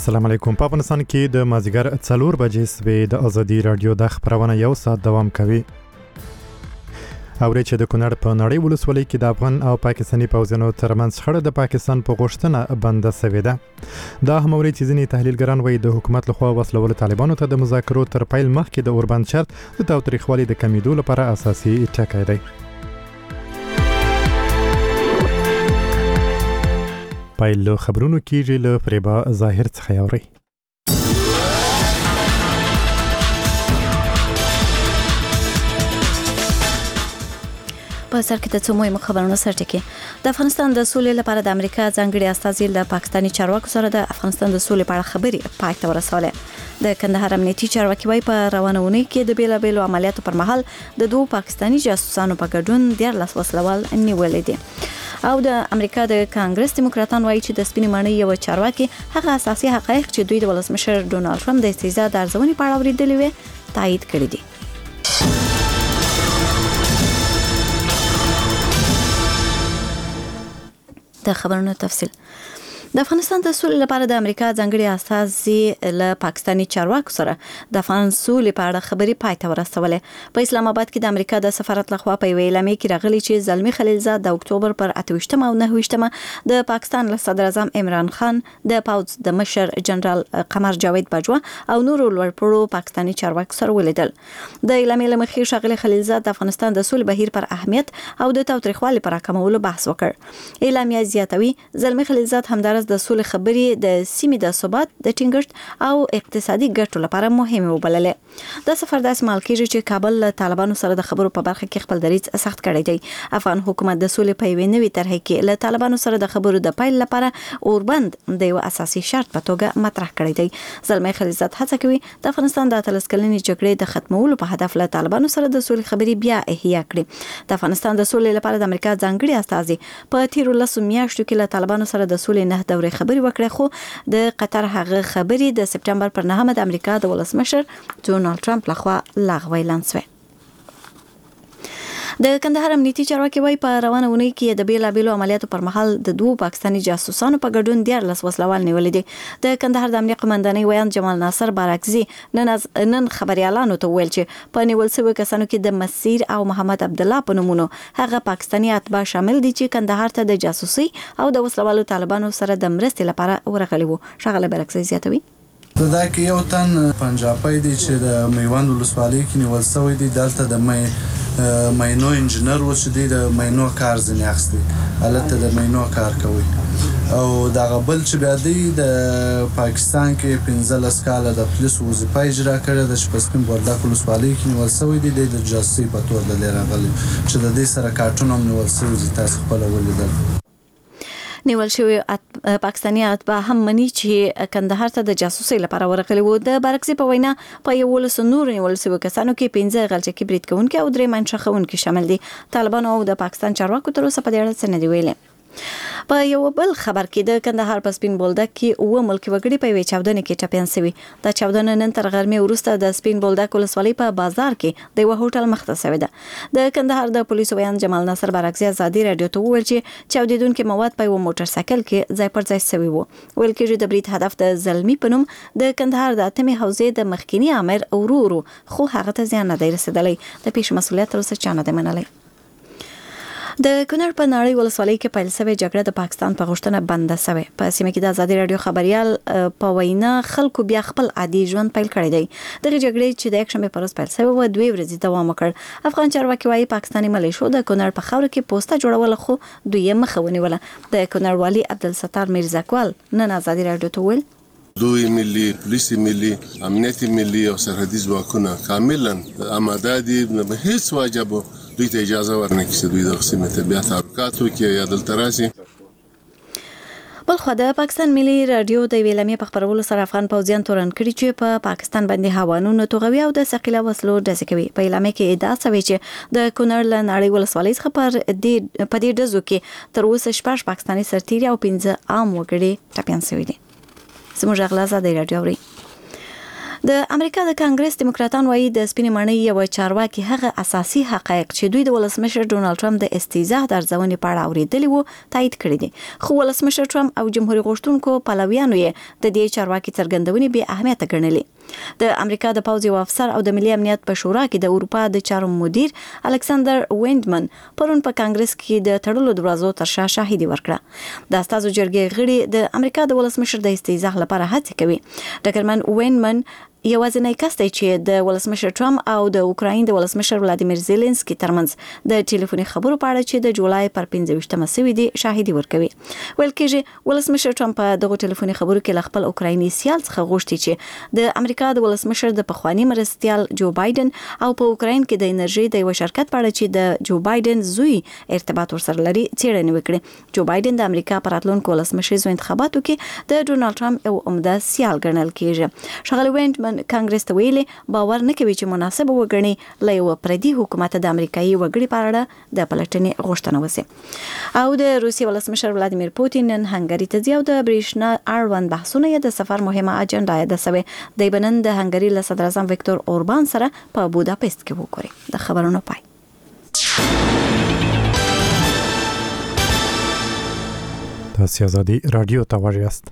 السلام علیکم. په افغانستان کې د مازیګر 4 بجې سوي د ازادي رادیو د خبرونه یو ساعت دوام کوي. اوري چې د کونړ په نړۍ ولسوالۍ کې د افغان او پاکستاني پوځونو ترمنځ شخړه د پاکستان په غوښتنه بنده شوې ده. دا هم اوري چې ځینې تحلیلګران وایي د حکومت لخوا وسلوال طالبانو ته د مذاکرو تر پیل مخکې د اوربند شرط د تاوتریخوالي د کمیدو لپاره اساسي ټکی دی. پایل له خبرونو کېږي له فریبا ظاهر څخه یوري. په سر کې د څو مهمو خبرونو سرټکی. د افغانستان د سولې لپاره د امریکا ځانګړي استازي د پاکستاني چارواکو سره د افغانستان د سولې په اړه خبرې پای ته ورسولې. د کندهار امنیتي چارواکي وايي په روانه اونۍ کې د بیلابېلو عملیاتو پر مهال د دوه پاکستاني جاسوسانو په ګډون 14 وسلوال نیولې دي. او د امریکا د کانګرس دیموکراتان وایي چې د سپینې ماڼۍ یو چارواکي هغه اساسي حقایق چې دوی د ولسمشر ډونالد ټرمپ د استهزاء د ارزونې په اړه اوریدلې وي تایید کړي دي. د خبرونو تفصیل. د افغانستان د سولې لپاره د امریکا ځانګړي استازي له پاکستاني چارواکو سره د افغان سولې په اړه خبرې پای ته ورسولې. په اسلام آباد کې د امریکا د سفارت لخوا په اعلامیه کې راغلي چې زلمی خلیلزاد د اکتوبر پر 28 او 29 د پاکستان له صدر اعظم عمران خان د پوځ د مشر جنرال قمر جاوید باجوا او نورو لوړپوړو پاکستاني چارواکو سره ولیدل. د اعلامیې له مخې ښاغلي خلیلزاد د افغانستان د سولې بهیر پر اهمیت او د تاوتریخوالي پر راکمولو بحث وکړ. اعلامیه زیاتوي زلمی خلیلزاد همدارس د سولې خبرې د سیمې د ثبات د ټینګښت او اقتصادي ګټو لپاره مهمه وبللې. د سفر د اسمال کېږي چې کابل له طالبانو سره د خبرو په برخه کې خپل دریځ سخت کړی دی. افغان حکومت د سولې په یوې نوې طرحه کې له طالبانو سره د خبرو د پیل لپاره اوربند د یو اساسي شرط په توګه مطرح کړی دی. زلمی خلیلزاد هڅه کوي د افغانستان د 13 کلنې جګړې د ختمولو په هدف له طالبانو سره د سولې خبرې بیا احیا کړي. د افغانستان د سولې لپاره د امریکا ځانګړي استازي په تیرو 10 میاشتو کې له طالبانو سره د سولې نه دورې خبرې وکړه، خو د قطر هغه خبرې د سپټمبر پر 9 د امریکا د ولسمشر ډونالد ټرمپ لخوا لغوه اعلان شوه. د کندهار امنیتي چارواکي وايي په روانه اونۍ کې د بیلابېلو عملیاتو پر مهال د دوه پاکستاني جاسوسانو په ګډون 14 وسلوال نیولې دي. د کندهار د امنیت قومندانۍ ویان جمال ناصر بارکزي نن خبريالانو ته ویل چې په نیول شوی کسانو کې د مسیر او محمد عبد الله په نومونو هغه پاکستاني اتباع شامل دي چې کندهار ته د جاسوسي او د وسلوالو طالبانو سره د مرستې لپاره ورغلي وو. شغله بارکزي زیاتوي دا کې یو تن پنجابی دی چې د میوند ولسوالۍ کې نیول شوی دی. دلته د ماینو انجینر و چې دی د ماینو کار ځنې اخیستی، هلته د ماینو کار کوي. او دغه بل چې بیا دی د پاکستان کې 15 کاله د پولیسو وظیفه اجرا کړې ده چې په سپین بولدک ولسوالۍ کې نیول شوی دی. د جاسوسۍ په تور دلې راغلی چې د دې سره کارټون هم نیول شوی دي. تاسو خپله ولیدل. نیول شوی پاکستاني اتباع هم مني چې کندهار ته د جاسوسۍ لپاره ورغلي وو. د بارکزي په وینا په 11 نور نیول شوی کسانو کې 15 غلچکي برید کوونکي او 3 منشأ خونکي شامل دي. طالبان او د پاکستان چارواکو تر اوسه په دې اړه څه نه دی ویلي. په یو بل خبر کې د کندهار په سپین بولدک کې اوه ملکي وګړي په یوې چاودنې کې ټپیان شوي. دا چاودنه نن تر غرمې وروسته د سپین بولدک ولسوالۍ په بازار کې د یوه هوټل مخ ته شوې ده. د کندهار د پولیسو ویان جمال ناصر بارکزي ازادي رادیو ته وویل چې چاودېدونکي مواد په یوه موټر سایکل کې ځای پر ځای شوي وو. ویل کېږي د برید هدف د زلمي په نوم د کندهار د 8مې حوزې د مخکینی امر ورورو، خو هغه ته زیان نه دی رسېدلی. د پیښې مسؤلیت تر اوسه چا نه دی منلی. د کونړ په نړۍ ولسوالۍ کې پیل شوې جګړه د پاکستان په غوښتنه بنده شوې. په سیمه کې د ازادي رادیو خبريال په وینا خلکو بیا خپل عادي ژوند پیل کړی دی. دغه جګړې چې د یکشنبه پر ورځ پیل شوې و 2 ورځې دوام وکړ. افغان چارواکي وايي پاکستاني ملیشو د کونړ په خاور کې پوسټه جوړول، خو دوی یې مخه ونیوله. د کونړ والي عبدالستار میرزاکوال نن ازادي رادیو ته ویل دوی ملي پولیس ملي امنیت ملي او سرحدي ځواکونه کاملا آماده دي. هیڅ واجب دوی ته اجازه ورنکړي چې دوی د سیمې ته بیا تحرکات وکړي یا دلته راشي. بلخو د پاکستان ملي رادیو د ویلمې په خبرولو سره افغان پوځیان تورن کړي چې په پاکستان باندې هوانونو توغوي او د ثقيله وسلو ډزې کوي. په اعلامیه کې ادعا شوې چې د کونړ له نړۍ ولسوالۍ څخه په دې ډزو کې تر اوسه 6 پاکستاني سرتیري او 15 عام وګړي ټپیان شوي دي. زموږ غلا زده رادیو اوري. د امریکا د کانګرس دیموکراتان وایي د سپینې ماڼۍ یو چارواکي هغه اساسي حقایق چې دوی د ولسمشر ډونالد ټرمپ د استهزاء د ارزونې په اړه اوریدلي وو تایید کړی دي، خو ولسمشر ټرمپ او جمهوریت غوښتونکو پلویانو یې د دې چارواکي څرګندونې بې اهمیته ګڼلې. د امریکا د پوځ یو افسر او د ملي امنیت په شورا کې د اروپا د چارو مدیر الکساندر وینډمن پرون په کانګرس کې د تړلو دروازو تر شا شاهدي ورکړه. د استازو جرګې غړي د امریکا د ولسمشر د استهزاء لپاره هڅه کوي. ډاکټر وینډمن یوازینی کس دی چې د ولسمشر ټرمپ او د اوکراین د ولسمشر ولادیمیر زيلنسکي ترمنځ د ټلیفوني خبرو په اړه چې د جولای پر 15مه سوي دي شاهدي ورکوي. ویل کېږي ولسمشر ټرمپ په دغه ټلیفوني خبرو کې خپل اوکرایني سیال څخه غوښتي چې د امریکا د ولسمشر د پخوانی مرستیال جو بایدن او په اوکراین کې د انرژي د یو شرکت په اړه چې د جو بایدن زوی ارتباط ورسره لري څېړنه وکړي. جو بایدن د امریکا پر راتلونکو ولسمشر انتخاباتو کې د ډونالد ټرمپ یو عمده سیال ګڼل کېږي. شغله وینډمن کانګرس ته ویلي باور نه کوي چې مناسب وګڼي له یو پردي حکومت د امریکایي وګړي په اړه د پلټنې غوښتنه وشي. او د روسي ولسمشر ولادیمیر پوتین نن هنګری ته ځي او د برېښنا اړوند بحثونه یې د سفر مهمه اجنډا یې ده سوي. د بنن د هنګری له صدر اعظم ویکتور اوربان سره په بوداپست کې وکړي. د خبرونو پای. تاسو آزادی رادیو ته وژاست.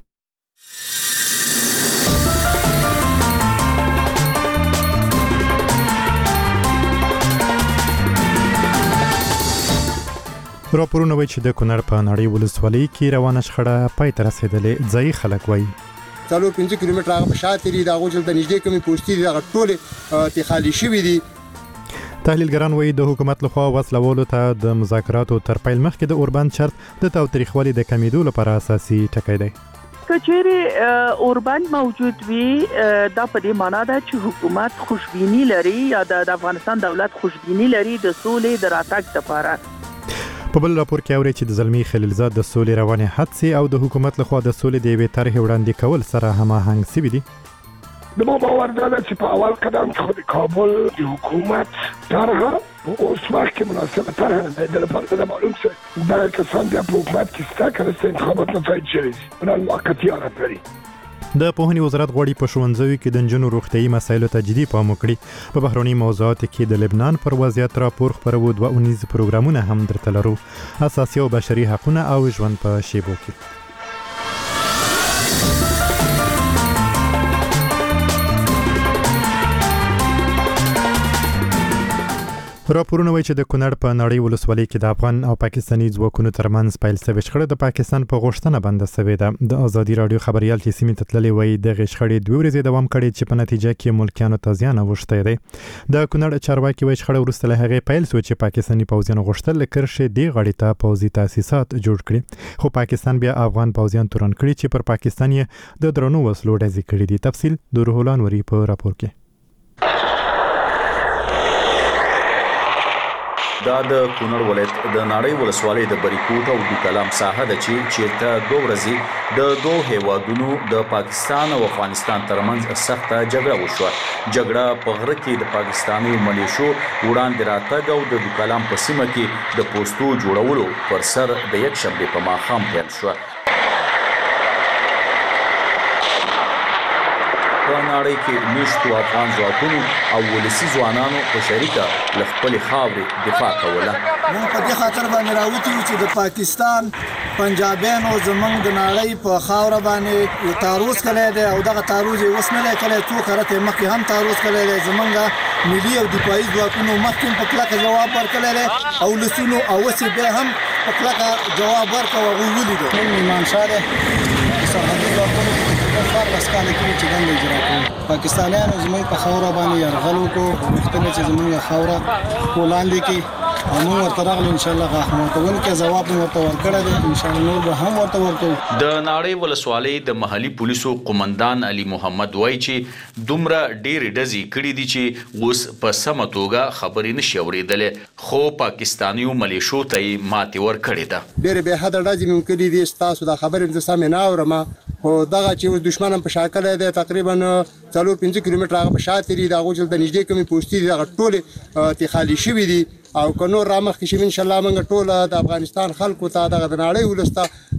راپورونه وایي چې د کونړ په نړۍ ولسوالۍ کې روانه شخړه پای ته رسېدلې. ځایي خلک وایي 4-5 کیلومتره هغه په شاته لري، دا غوښتل د نږدې کومې پوسټې دي، هغه ټول تی خالی شوي دي. تحلیلګران وایي د حکومت لخوا وسلوالو ته د مذاکراتو تر پیل مخکې د اوربند شرط د تاوتریخوالي د کمیدو لپاره اساسي ټکی دی. کچېره اوربند موجود وي دا په دې معنی ده چې حکومت خوشبینی لري یا د افغانستان دولت خوشبینی لري د سولې د راتګ لپاره. په بل راپور کې اوري چې د زلمی خلیلزاد د سولې روانې هڅې او د حکومت لخوا د سولې د یوې طرحې وړاندې کول سره هماهنګ شوي دي. د ما باور دا چې په اول قدم کې د کابل د حکومت طرحه په اوس وخت کې مناسبه طرحه نه ده. لپاره دا معلوم څه دا کسان د حکومت کې ستا کړه انتخابات نه فایده شوي بنان موقتیانه لري. د پوهنې وزارت غواړي په ښوونځیو کې د نجونو روغتیايي مسایلو ته جدي پام وکړي. په بهرني موضوعاتو کې د لبنان پر وضعیت راپور خپرو 2 اونیز پروګرامونه هم درته لرو. اساسي او بشري حقوق او ژوند په شیبو کې. راپورونه وایي چې د کونړ په نړۍ ولسوالۍ کې د افغان او پاکستاني ځواکونو ترمنځ پیل شوې شخړه د پاکستان په غوښتنه بنده شوې ده. د ازادي رادیو خبريال چې سیمې ته تللې وایي د شخړې 2 ورځې دوام کړی چې په نتیجه کې ملکیانو ته زیان اوښتی دی. د کونړ چارواکي وایي شخړه وروسته له هغې پیل شو چې پاکستاني پوځیانو غوښتل کرښې دې غاړې ته پوځي تاسیسات جوړ کړي، خو پاکستان بیا افغان پوځیان تورن کړي چې پر پاکستان یې د درنو وسلو ډزې کړي دي. تفصیل د روح الله نوري په راپور کې. دا د کونړ ولایت د نړۍ ولسوالۍ د بریکوټ او د کلام ساحه د چیرته 2 ورځې د 2 هیوادونو د پاکستان او افغانستان ترمنځ سخته جګړه وشوه. جګړه په غره کې د پاکستاني ملیشو وړاندې راتګ او د کلام په سیمه کې د پوسټو جوړولو پر سر د یک شنبه په ماښام پیل شوه. په نړۍ کې میشتو افغان ځواکونو او ولسي ځوانانو په شریکه له خپلې خاورې دفاع کوله. موږ په دې خاطر باندې راوتي یو چې د پاکستان پنجابیانو زمونږ د نړۍ په خاوره باندې تعرض کړی دی او دغه تعرض یې اوس نه دی کړی، څو کارته مخکې هم تعرض کړی دی. زمونږ ملي او دفاعي ځواکونو مخکې په کلکه جواب ورکړی دی او ولسونو او اوس یې بیا هم په کلکه جواب ورکړ او هغوی ولیدو. نن ایمانشاه دی سرحدي ځواکونو کفار لسکاله کې چې دنده اجرا کوي. پاکستانیانو زموږ په خاوره باندې یرغل وکړو، غوښتل چې زموږ خاوره ولاندې کړي او موږ ورته راغلو. ان شاء الله غاښماتونکي ځواب ورته ورکړی دی، ان شاء الله نور به هم ورته ورکړو. د نړۍ ولسوالۍ د محلي پولیسو قومندان علي محمد وایي چې دومره ډېرې ډزې کړي دي چې اوس په سمه توګه خبرې نشي اورېدلی، خو پاکستانیو ملیشو ته یې ماتې ورکړې ده. ډېرې بې حده ډزې مې کړي دي، ستاسو دا خبرې زه سمې نه اورم، خو دغه چې اوس دښمن هم په شا کړی دی تقریبا 4-5 کیلومتره هغه په شاته لري، د هغو چې د نږدې کومې پوسټې دي هغه ټولې تی خالي شوي دي او که نور رامخکې شي ان شاء الله موږ ټول د افغانستان خلکو ته دغه د نړۍ ولس ته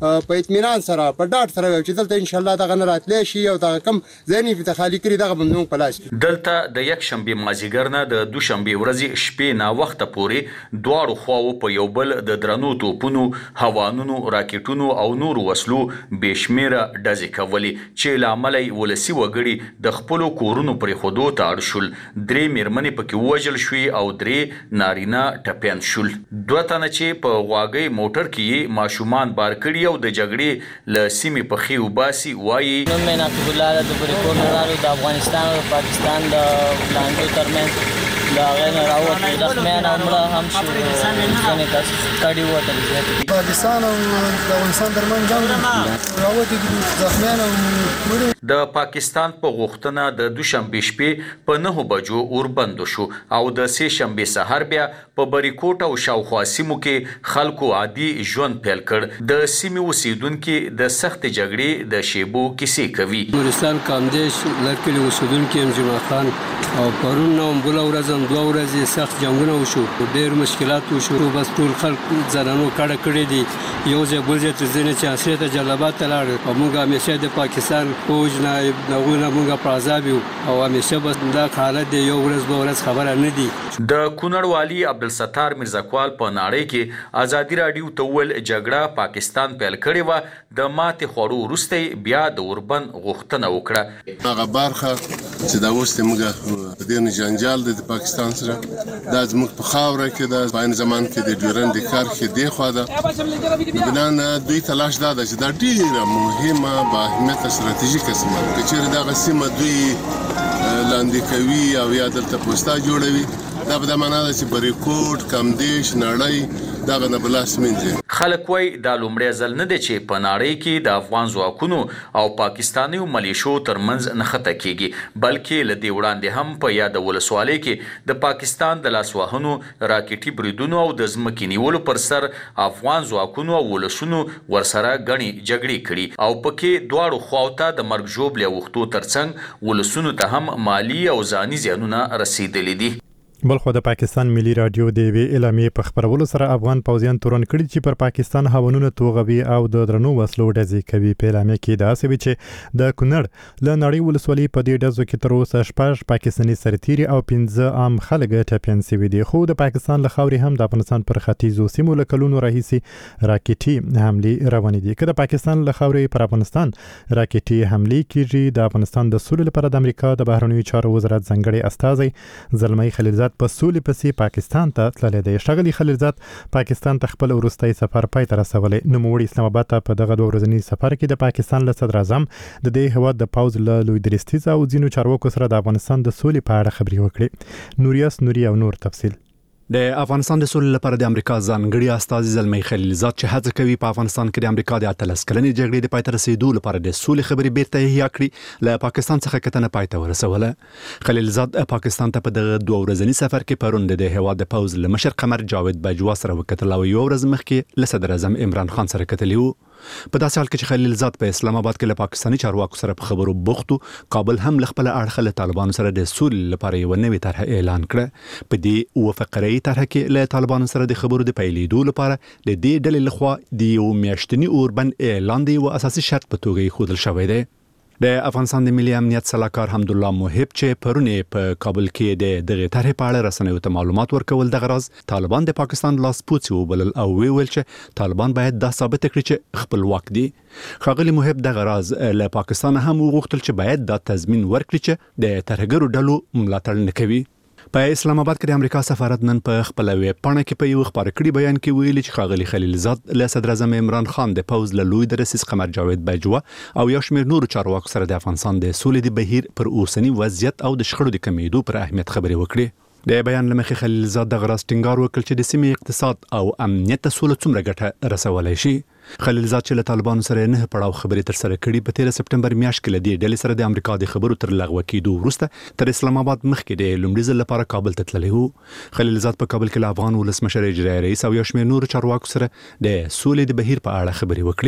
په اطمینان سره په ډاډ سره چې دلته ان شاء الله دغه نه راتلی شي او دغه کم ځینې په خالی کړي دغه بندون په لاس دلته د یک شنبه مازیګر نه د دوشنبه ورځې شپې نا وخت پورې دواړو خواو په یو بل د درنو توپونو هوانونو راکټونو او نور وسلو بشمیره ډزې کولې چې لامل ولسی وګړي د خپل کورونو پرې خودو ته اړ شول 3 میرمنې پکې وژل شوې او 3 نارینه ټپیان شول 2 تنه چې په غواګي موټر کې ماشومان بار کړي او د جګړې ل سیمې په خي وباسي وایي نو مې نقیب الله د بریکور نارو د افغانستان او پاکستان د لاندو ترمن دا غیر راوته د خمن عمره هم شو څنګه تاسو کډي وته پاکستان او د افغانستان ترمن جنگ راوته د زخمیان او د پاکستان په غوښتنه د دوشنبه شپې په 9 بجو اوربند شو او د سه شنبه سحر بیا په بریکوټ او شاوخوا سیمو کې خلکو عادي ژوند پیل کړ د سیمې اوسیدونکو د سخت جګړې د شیبو کیسې کوي نورستان کاندیش لکه اوسیدونکو جمعه خان او پرون نو بل ورځ 2 ورځې سخت جنگونه وشو ډېر مشکلات وشو بس ټول خلک ځانونو کړه کړی دي یو ځای بل ځای ته ځنه چې اسره ته جلبات لاړ او موږ همیشه د پاکستان فوج نه دغه موږ په عذاب یو او همیشه بس دا حالت دی یو ورځ خبره نه دی د کونړ والی عبدالستار مرزاکوال په ناړۍ کې ازادي رادیو ته ول جګړه پاکستان پیل کړې و د ماته خورو وروسته بیا د اوربن غوښتنه وکړه هغه برخه چې دا اوس موږ د جنجال د پاکستان سره د زموږ په خاوره کې د باین زمان کې د ډیورند کار کې دی خو دا بنان دوی تلاش دا چې دا ډیره مهمه با اهمیت استراتیژیک سیمه چې دا غسیمه دوی لاندې کوي او یا دلته پوسټا جوړوي دا به د معنا چې بریکوټ کمدیش نړۍ دا نه بلاس منځي خلک وای د لومړی ځل نه دی چې په نړۍ کې د افغان ځواکونو او پاکستاني ملیشو ترمنځ نښته کیږي بلکې لدی وړاندې هم په یاد ولسوالۍ کې د پاکستان د لاسوهنو راکټي بریدونو او د ځمکې نیولو پر سر افغان ځواکونو او ولسونو ورسره غني جګړې کړي او پکې دواړو خواوته د مرګ ژوبل وختو ترڅنګ ولسونو ته هم مالی او ځاني زیانونه رسیدلې دي بلخو د پاکستان ملي رادیو د وی اعلامیه په خبرولو سره افغان پوځیان تورن کړي چې پر پاکستان هاونونه توغوي او د درنو وسلو ډزې کوي په اعلامیه کې دا سوي چې د کونړ ل نړۍ ولسوالۍ په دې ډزو کې تر اوسه 6 پاکستاني سرتيري او 15 عام خلک ټپيان شوي دي خو د پاکستان له خاوري هم د افغانستان پر ختیځو سیمو له کلونو راهیسي راکټي حمله روانې دي کله پاکستان له خاوري پر افغانستان راکټي حمله کیږي د افغانستان د سولې لپاره د امریکا د بهرنیو چارو وزارت ځنګړي استاذ زلمي خلیلزاد په سولې پسې پاکستان ته تللی دی ښاغلي خلیلزاد پاکستان ته خپل وروستی سفر پای ته رسولی نوموړي اسلام آباد ته په دغه 2 ورځني سفر کې د پاکستان له صدر اعظم د دې هیواد د پوځ له لوی درستیز او ځینو چارواکو سره د افغانستان د سولې په اړه خبرې وکړې نوریاس نوري او نور تفصیل د افغانستان د سولې لپاره د امریکا ځانګړي استازي زلمي خلیلزاد چې هڅه کوي په افغانستان کې د امریکا د 13 کلنې جګړې د پای ته رسیدو لپاره د سولې خبرې بیرته احیا کړي له پاکستان څخه کتنه پای ته ورسوله خلیلزاد پاکستان ته په دغه 2 ورځني سفر کې پرون د هیواد د پوز له مشر قمر جاوید بجوا سره وکتل او یو ورځ مخکې له صدر اعظم عمران خان سره کتلی وو په داسې حال کې چې خلیلزاد په اسلام آباد کې له پاکستاني چارواکو سره په خبرو بوختو کابل هم له خپل اړخ له طالبانو سره د سولې لپاره یو نوې طرح اعلان کړه په دې وفقري طرح کې له طالبانو سره د خبرو د پیلېدو لپاره د دې ډلې لخوا د یو میاشتني اوربند اعلان دی او اساسي شرط په توګه خودل شوی دی د افغانستان د ملي امنیت سلاکار حمدالله محب چې پرونه په کابل کې دغه طرح په اړه رسنیو ته معلومات ورکول د غرض طالبان د پاکستان لاس پوڅي وبلل او ویل چې طالبان باید دا ثابت کړي چې خپلواک دي ښاغلي محب د غرض له پاکستان هم وغوښتل چې باید دا تضمین ورکړي چې د ترهګرو ډلو ملاتړ نه کوي په اسلام آباد کې د امریکا سفارت نن په خپل ویب پاڼه کې په یو خبر کړي بیان کې ویلي چې ښاغلي خلیلزاد له صدر اعظم عمران خان د پوز له لوی درسیس قمر جاوید بجوا او یو شمېر نور چارواکو سره د افغانستان د سولې د بهیر پر اوسنی وضعیت او د شخړو د کمیدو پر اهمیت خبرې وکړي د بیان لمخې خلیلزاد د غرض ټینګار وکړ چې د سیمې اقتصاد او امنیت ته سولې څومره ګټه رسولای شي خلیلزاد چې له طالبانو سره نه پړاو خبرې تر سره کړي په 13 سپټمبر میاشت کې لدی ډلې سره د امریکا د خبرو تر لغوه کېدو وروسته تر اسلام آباد مخکې د لومړي ځل لپاره کابل ته تللی وو خلیلزاد په کابل کې له افغان ولسمشر اجرایي رئیس او یو شمېر نور چارواکو سره د سولې د بهیر په اړه خبرې وکړې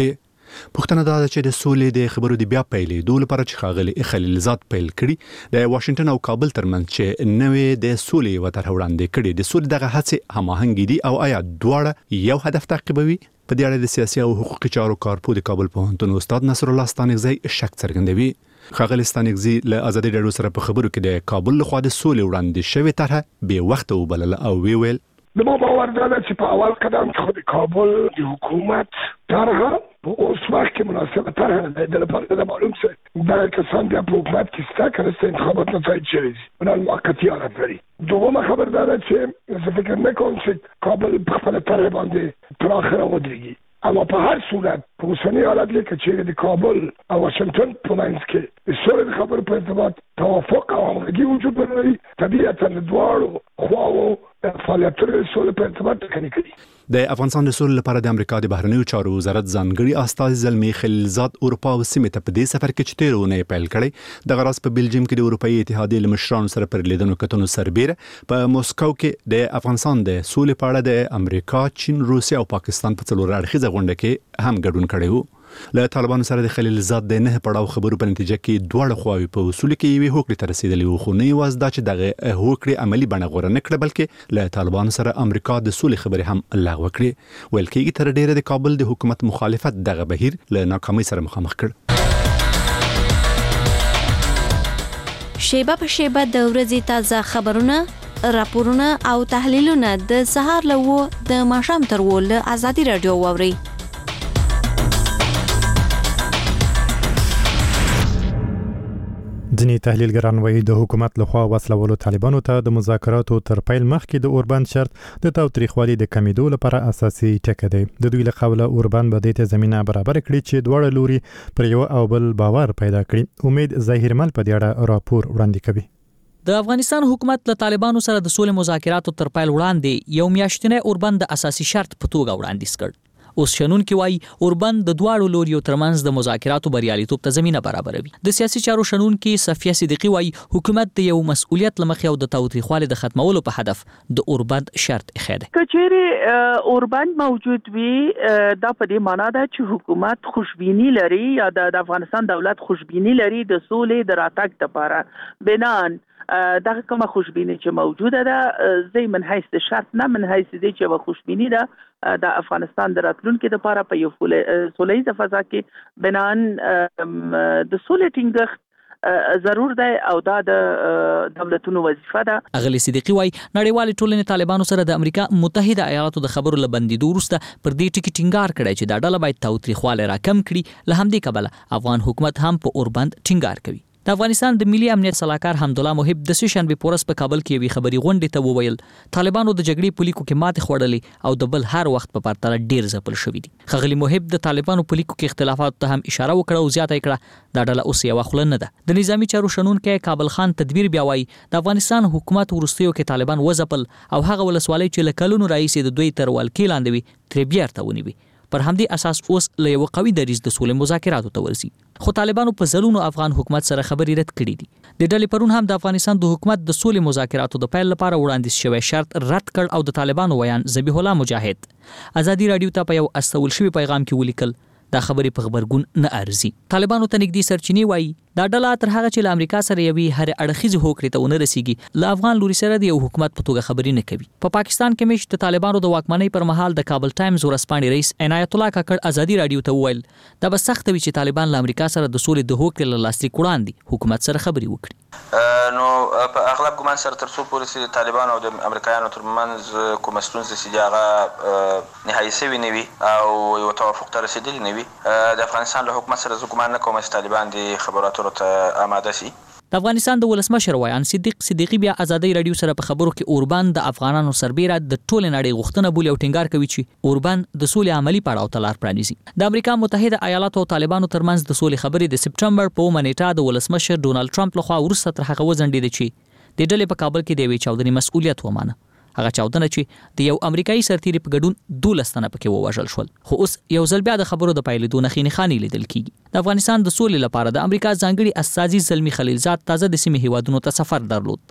پوښتنه دا ده چې د سولې د خبرو د بیا پیلېدو لپاره چې ښاغلي خلیلزاد پیل کړي د واشنگټن او کابل ترمنځ چې نوې د سولې یوه طرحه وړاندې کړې د سولې دغه هڅې هماهنګې دي او آیا دواړه یو هدف تعقیبوي؟ په دې اړه د سیاسي او حقوقي چارو کارپوه د کابل پوهنتون استاد نصر الله ستانکزی شک څرګندوي. ښاغلي ستانکزی له ازادي راډیو سره په خبرو کې د کابل لخوا د سولې وړاندې شوې طرحه بې وخته وبلله او ویل د ما باور دا ده چې په اول قدم کې خو د کابل د حکومت طرحه په اوس وخت کې مناسبه طرحه ده د لپاره د معلوم څه دا کسان بیا په حکومت کې ستا که انتخابات نتایج شوي دي بنا موقتي حالت لري. دومه خبر دا ده چې زه فکر نه کوم چې کابل په خپله طرحه باندې تر اخره ودرېږي، اما په هر صورت په اوسني حالت کې که چیرې د کابل او واشنگټن په منځ کې د سولې د خبرو په ارتباط توافق او همغږي وجود ولري، طبیعتا د دواړو خواوو فعالیتونه د سولې په ارتباط ټاکنې کوي. د افغانستان د سولې لپاره د امریکا د بهرنیو چارو وزارت ځانګړي استازي زلمی خلیلزاد اروپا او سیمې ته په دې سفر کې چې تېره اونۍ پیل کړی د غراس په بلجیم کې د اروپایي اتحادیې له مشرانو سره پر لیدنو کتنو سربیره په موسکو کې د افغانستان د سولې په اړه د امریکا، چین، روسیه او پاکستان په څلور اړخیزه غونډه کې هم ګډون کړی وو. له طالبانو سره د خلیلزاد د 9 پړاو خبرو په نتیجه کې دواړه خواوې په اصول کې یوې هوکړې ته رسیدلې وو، خو نه یوازې دا چې دغه هوکړې عملي بڼه غوره نه کړه بلکې له طالبانو سره امریکا د سولې خبرې هم لغوه کړې. ویل کېږي تر ډیره د کابل د حکومت مخالفت دغه بهیر له ناکامۍ سره مخامخ کړ. شیبه په شیبه د ورځې تازه خبرونه، راپورونه او تحلیلونه د سهار له د ماښام تر له ازادي راډیو واورئ. ځینې تحلیلګران وایي د حکومت لخوا وسلوالو طالبانو ته د مذاکراتو تر پیل مخکې د اوربند شرط د تاوتریخوالي د کمیدو لپاره اساسي ټکی دی. د دوی له قوله اوربند به دې ته زمینه برابر کړي چې دواړه لوري پر یو او بل باور پیدا کړي. امید ظاهرمل په دې اړه راپور وړاندې کوي. د افغانستان حکومت له طالبانو سره د سولې مذاکراتو تر پیل وړاندې یو میاشتنی اوربند د اساسي شرط په توګه وړاندیز کړ. اوس شنونکي وایي اوربند د دواړو لوریو ترمنځ د مذاکراتو بریالیتوب ته زمینه برابروي. د سیاسي چارو شنونکي صفیه صدیقی وایي حکومت د یو مسؤلیت لمخې او د تاوتریخوالي د ختمولو په هدف د اوربند شرط ایښی دی. که چیرې اوربند موجود وي دا په دې معنا ده چې حکومت خوشبیني لري یا د افغانستان دولت خوشبیني لري د سولې د راتګ لپاره بنان دغه کومه خوشبینی چې موجوده ده زی من حیث د شرط نه من حیث دی چې و خوشبینی ده د افغانستان د راتلونکو لپاره په یو سوله‌ایزه فضا کې بنان د سولې ټینګښت ضرور دی او دا د دولتونو وظیفه ده. اغلی صدیقی وای نړیوال ټولنې طالبانو سره د امریکا متحده ایالاتو د خبرو لبندیدو وروسته پر دې ټکی ټینګار کړی چې دا ډله باید تاوتریخواله راکم کړي. له همدې کبله افغان حکومت هم په اوربند ټینګار کوي. د افغانستان د ملي امنیت صلاحکار حمدالله محب د سشنبه پورس په کابل کې وی خبري غونډې ته وویل طالبانو د جګړې په لیکو کې ماته خوړلې او د بل هر وخت په پرتله ډیر ځپل شوې دي. خغلی محب د طالبانو په لیکو کې اختلافات ته هم اشاره وکړه او زیاته کړه دا ډله اوس یو خلن نه ده. د نظامی چارو شنونکو کابل خان تدبیر بیا وایي د افغانستان حکومت ورستیو کې طالبان وځپل او هغه ولسوالۍ چې لکلونو رئیس د دوی تر ولکې لاندې وي تر بیرته ونیوي. پر همدې اساس اوس له یو قوي دریځ د سولې مذاکراتو ته ورسي. خو طالبانو په ځلونو افغان حکومت سره خبرې رد کړې دي. د ډلې پرون هم د افغانستان د حکومت د سولې مذاکراتو د پیل لپاره وړاندیز شوی شرط رد کړ او د طالبانو ویان ذبیح الله مجاهد ازادي راډیو ته په یو استول شوی پیغام کې ولیکل دا خبرې په خبرګون نه ارزي. طالبانو ته نږدې سرچینې وایي دا ډله تر هغه چې له امریکا سره یوي هر اړخیز هوکړې ته ونه رسیږي له افغان لوري سره د یو حکومت په توګه خبرې نه کوي. په پاکستان کې مش د طالبانو د واکمنۍ پر مهال د کابل ټایمز ورسپانډي رئیس عنایت الله کاکړ ازادي راډیو ته وویل دا به سخت وي چې طالبان له امریکا سره د سولې د هوکړې له لاسلیک وړاندې حکومت سره خبرې وکړي. نو په اغلب ګمان سره تر څو پورې چې طالبان او د امریکایانو ترمنځ کوم ستونزې چې هغه نهایي شوي نه وي او یو توافق ته رسیدلی نه وي د افغانستان له حکومت سره زه ګمان نه کوم چې طالبان د خبرو اترو ته آماده شي. د افغانستان د ولسمشر وایان صدیقی بیا ازادي راډیو سره په خبرو کې اوربند د افغانانو سربیره د ټول نړۍ غوښتنه بولی او ټینګار کوي چې اوربند د سولې عملی پړاو ته لار پرانیزي. د امریکا متحده ایالاتو او طالبانو ترمنځ د سولې خبرې د سپټمبر په منېټه د ولسمشر ډونالد ټرمپ لخوا وروسته تر هغه وځنډېدې چې د ډلې په کابل کې د یوې چاودنې مسؤلیت ومانه. هغه چاودنه چې د یو امریکایي سرتیري په ګډون 12 تنه پکې ووژل شول. خو اوس یو ځل بیا د خبرو د پیلېدو نښې نښانې لیدل کیږي. د افغانستان د سولې لپاره د امریکا ځانګړي استازي زلمی خلیلزاد تازه د سیمې هیوادونو ته سفر درلود.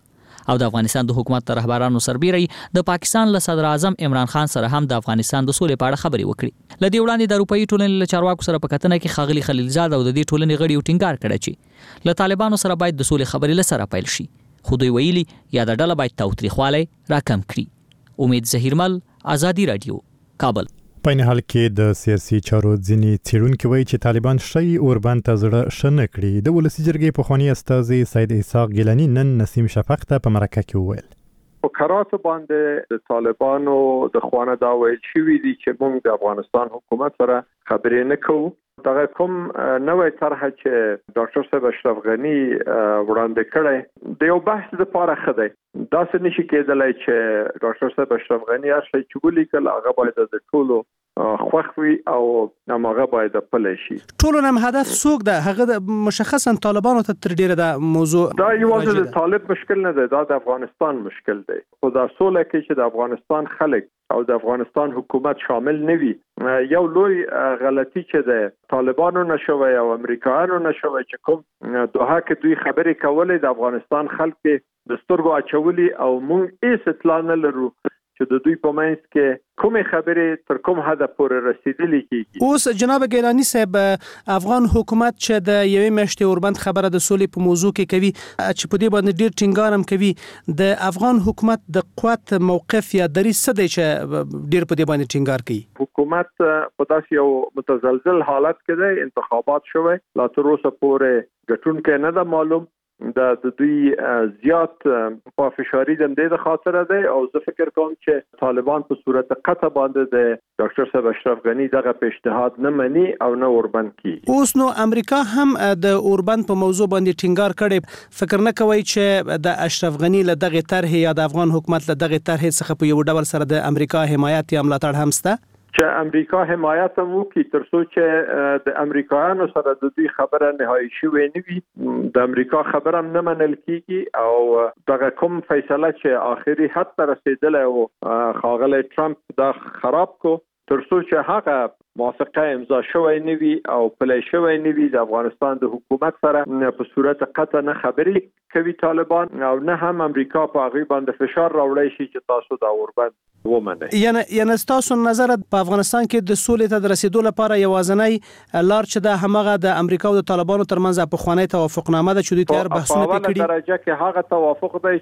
او د افغانستان د حکومت رهبرانو سربېره د پاکستان له صدر اعظم عمران خان سره هم د افغانستان د سولې په اړه خبرې وکړي. لدې وړاندې د اروپאי ټولنې له چارواکو سره په کتنه کې ښاغلي خلیلزاد او د دې ټولنې غړي ټینګار کړی چې له طالبانو سره باید د سولې خبرې له سره پیل شي، خو دوی ویلي یا د ډله باید تاوتریخوالی راکم کړي. امید ظهیرمل، آزادي رادیو، کابل. په این حال کې د سیاسي چارو ځینې څېړونکي وایي چې طالبان شي اوربند ته زړه ښه نه کړي. د ولسي جرګې پخوانی استازی سید اسحاق ګیلاني نن نسیم شفق ته په مرکه کې وویل په قرارات باندې د طالبانو د خوانه دا ویل شوی دي چې موږ د افغانستان حکومت سره خبرې نه کوو. دغه کوم نوې طرحه چې ډاکټر صاحب اشرف غنی وړاندې کړی د یو بحث لپاره خدای دا څه نشي کېدلای چې ډاکټر صاحب اشرف غنی هر شي چې ولیکل هغه باید د ټولو خوښوي او هغه باید پلی شي. ټولو نم هدف څوک ده؟ هغه مشخصا طالبانو ته تر ډیره د موضوع دا یوازې د طالب مشکل نه دی، دا د افغانستان مشکل دی. خو دا سوله کې چې د افغانستان خلک او د افغانستان حکومت شامل نه وي یو لوی غلطي چې د طالبانو نشوي او امریکایانو نشوي چې کوم دوه کې دوی خبرې کولې د افغانستان خلک د سترګو اچولي او موږ هیڅ اطلاع نه لرو چې د دوی په منځ کې کومې خبرې تر کوم هدف پورې رسیدلې کیږي. اوس جناب ګیلاني صاحب افغان حکومت چې د یوې میاشتې اوربند خبره د سولې په موضوع کې کوي چې په دې باندې ډیر ټینګار هم کوي، د افغان حکومت د قوت موقف یا دریځ څه دی چې ډیر په دې باندې ټینګار کوي؟ حکومت په داسې یو متزلزل حالت کې دی، انتخابات شوه لا تر اوسه پورې ګټونکی نه ده معلوم، د دوی زیات په فشاري د دې خاطر دی او زه فکر کوم چې طالبان په صورت قطع باندې د ډاکټر صاحب اشرف غنی دغه پیشنهاد نه مني او نه اوربند کی. اوس نو امریکا هم د اوربند په موضوع باندې ټینګار کړي، فکر نه کوي چې د اشرف غنی له دغه طرح یا د افغان حکومت له دغه طرح څخه په یو ډول سره د امریکا حمایت یا ملاتړ هم شته چې امریکا حمایت هم وکړي تر څو چې د امریکایانو سره د دوی خبره نهایی شوې نه وي. د امریکا خبره هم نه منل کیږي او دغه کوم فیصله چې آخري حد ته رسیدله او ښاغلی ټرمپ دا خراب کو تر څو چې هغه موافقه امضا شوی نه وي او پلی شوی نه وي د افغانستان د حکومت سره په صورت قطع نه خبرې کوي طالبان او نه هم امریکا په هغوی باندې فشار راوړی شي چې تاسو دا اوربند ومنئ. یعنی ستاسو نظر په افغانستان کې د سولې ته د رسیدو لپاره یوازینی لار چې د همغه د امریکا او د طالبانو ترمنځ پخوانی توافقنامه ده چې دوی تیار بحثونه کړي. په درجه کې هغه توافق دی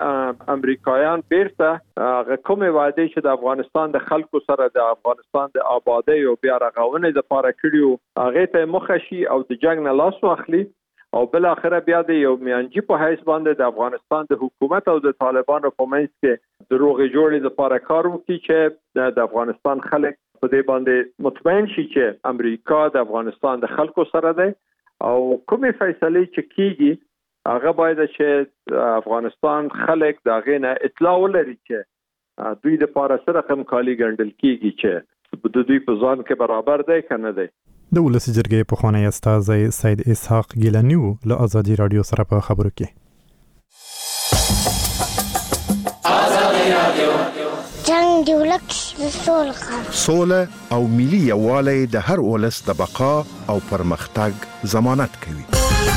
چې امریکایان بیرته هغه کومې وعدې چې د افغانستان د خلکو سره د افغانستان د آبادی او بیا رغونې لپاره کړیو هغه ته مخه شي او د جنگ نه لاس واخلي او بل اخره بیا د یو میانجی په حیث باندې د افغانستان د حکومت او د طالبانو په منځ کې د روغې جوړې لپاره کار وکړي چې د افغانستان خلک په دې باندې مطمئن شي چې امریکا د افغانستان د خلکو سره ده او کومې فیصلې چې کیږي هغه باید چې افغانستان خلک د هغې نه اطلاع ولري چې دوی د لپاره څه رقم کالي ګڼل کیږي چې د دوی په ځان کې برابر دی که نه دی. د ولسي جرګې پخوانی استازی سید اسحاق ګیلاني له آزادي رادیو سره په خبرو کې. جنگ دی ولک سوله او ملي یووالی د هر ولس د بقا او پرمختګ ضمانت کوي.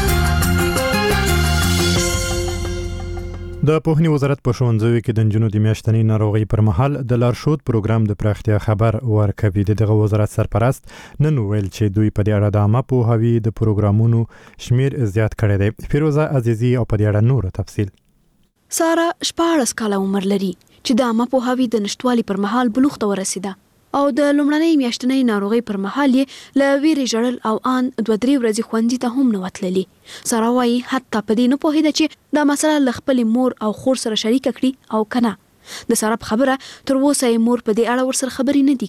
د پوهنې وزارت په ښوونځیو کې د نجونو د میاشتنۍ ناروغۍ پر مهال د لارښود پروګرام د پراختیا خبر ورکوي. دغه وزارت سرپرست نن ویل چې دوی په دې اړه د عامه پوهاوي د پروګرامونو شمیر زیات کړی دی. فیروزه عزیزي او په دې اړه نور تفصیل. سارا 14 کاله عمر لري چې د عامه پوهاوي د نشټوالي پر مهال بلوغ ته ورسیده او د لومړنۍ میاشتنۍ ناروغۍ پر مهال یې له ویرې ژړل او ان 2-3 ورځې ښوونځي ته هم نه وتللې. سارا وایي حتی په دې نه پوهېده چې دا مسله له خپلې مور او خور سره شریکه کړي او که نه. د سارا په خبره تر اوسه یې مور په دې اړه ورسره خبرې نه دي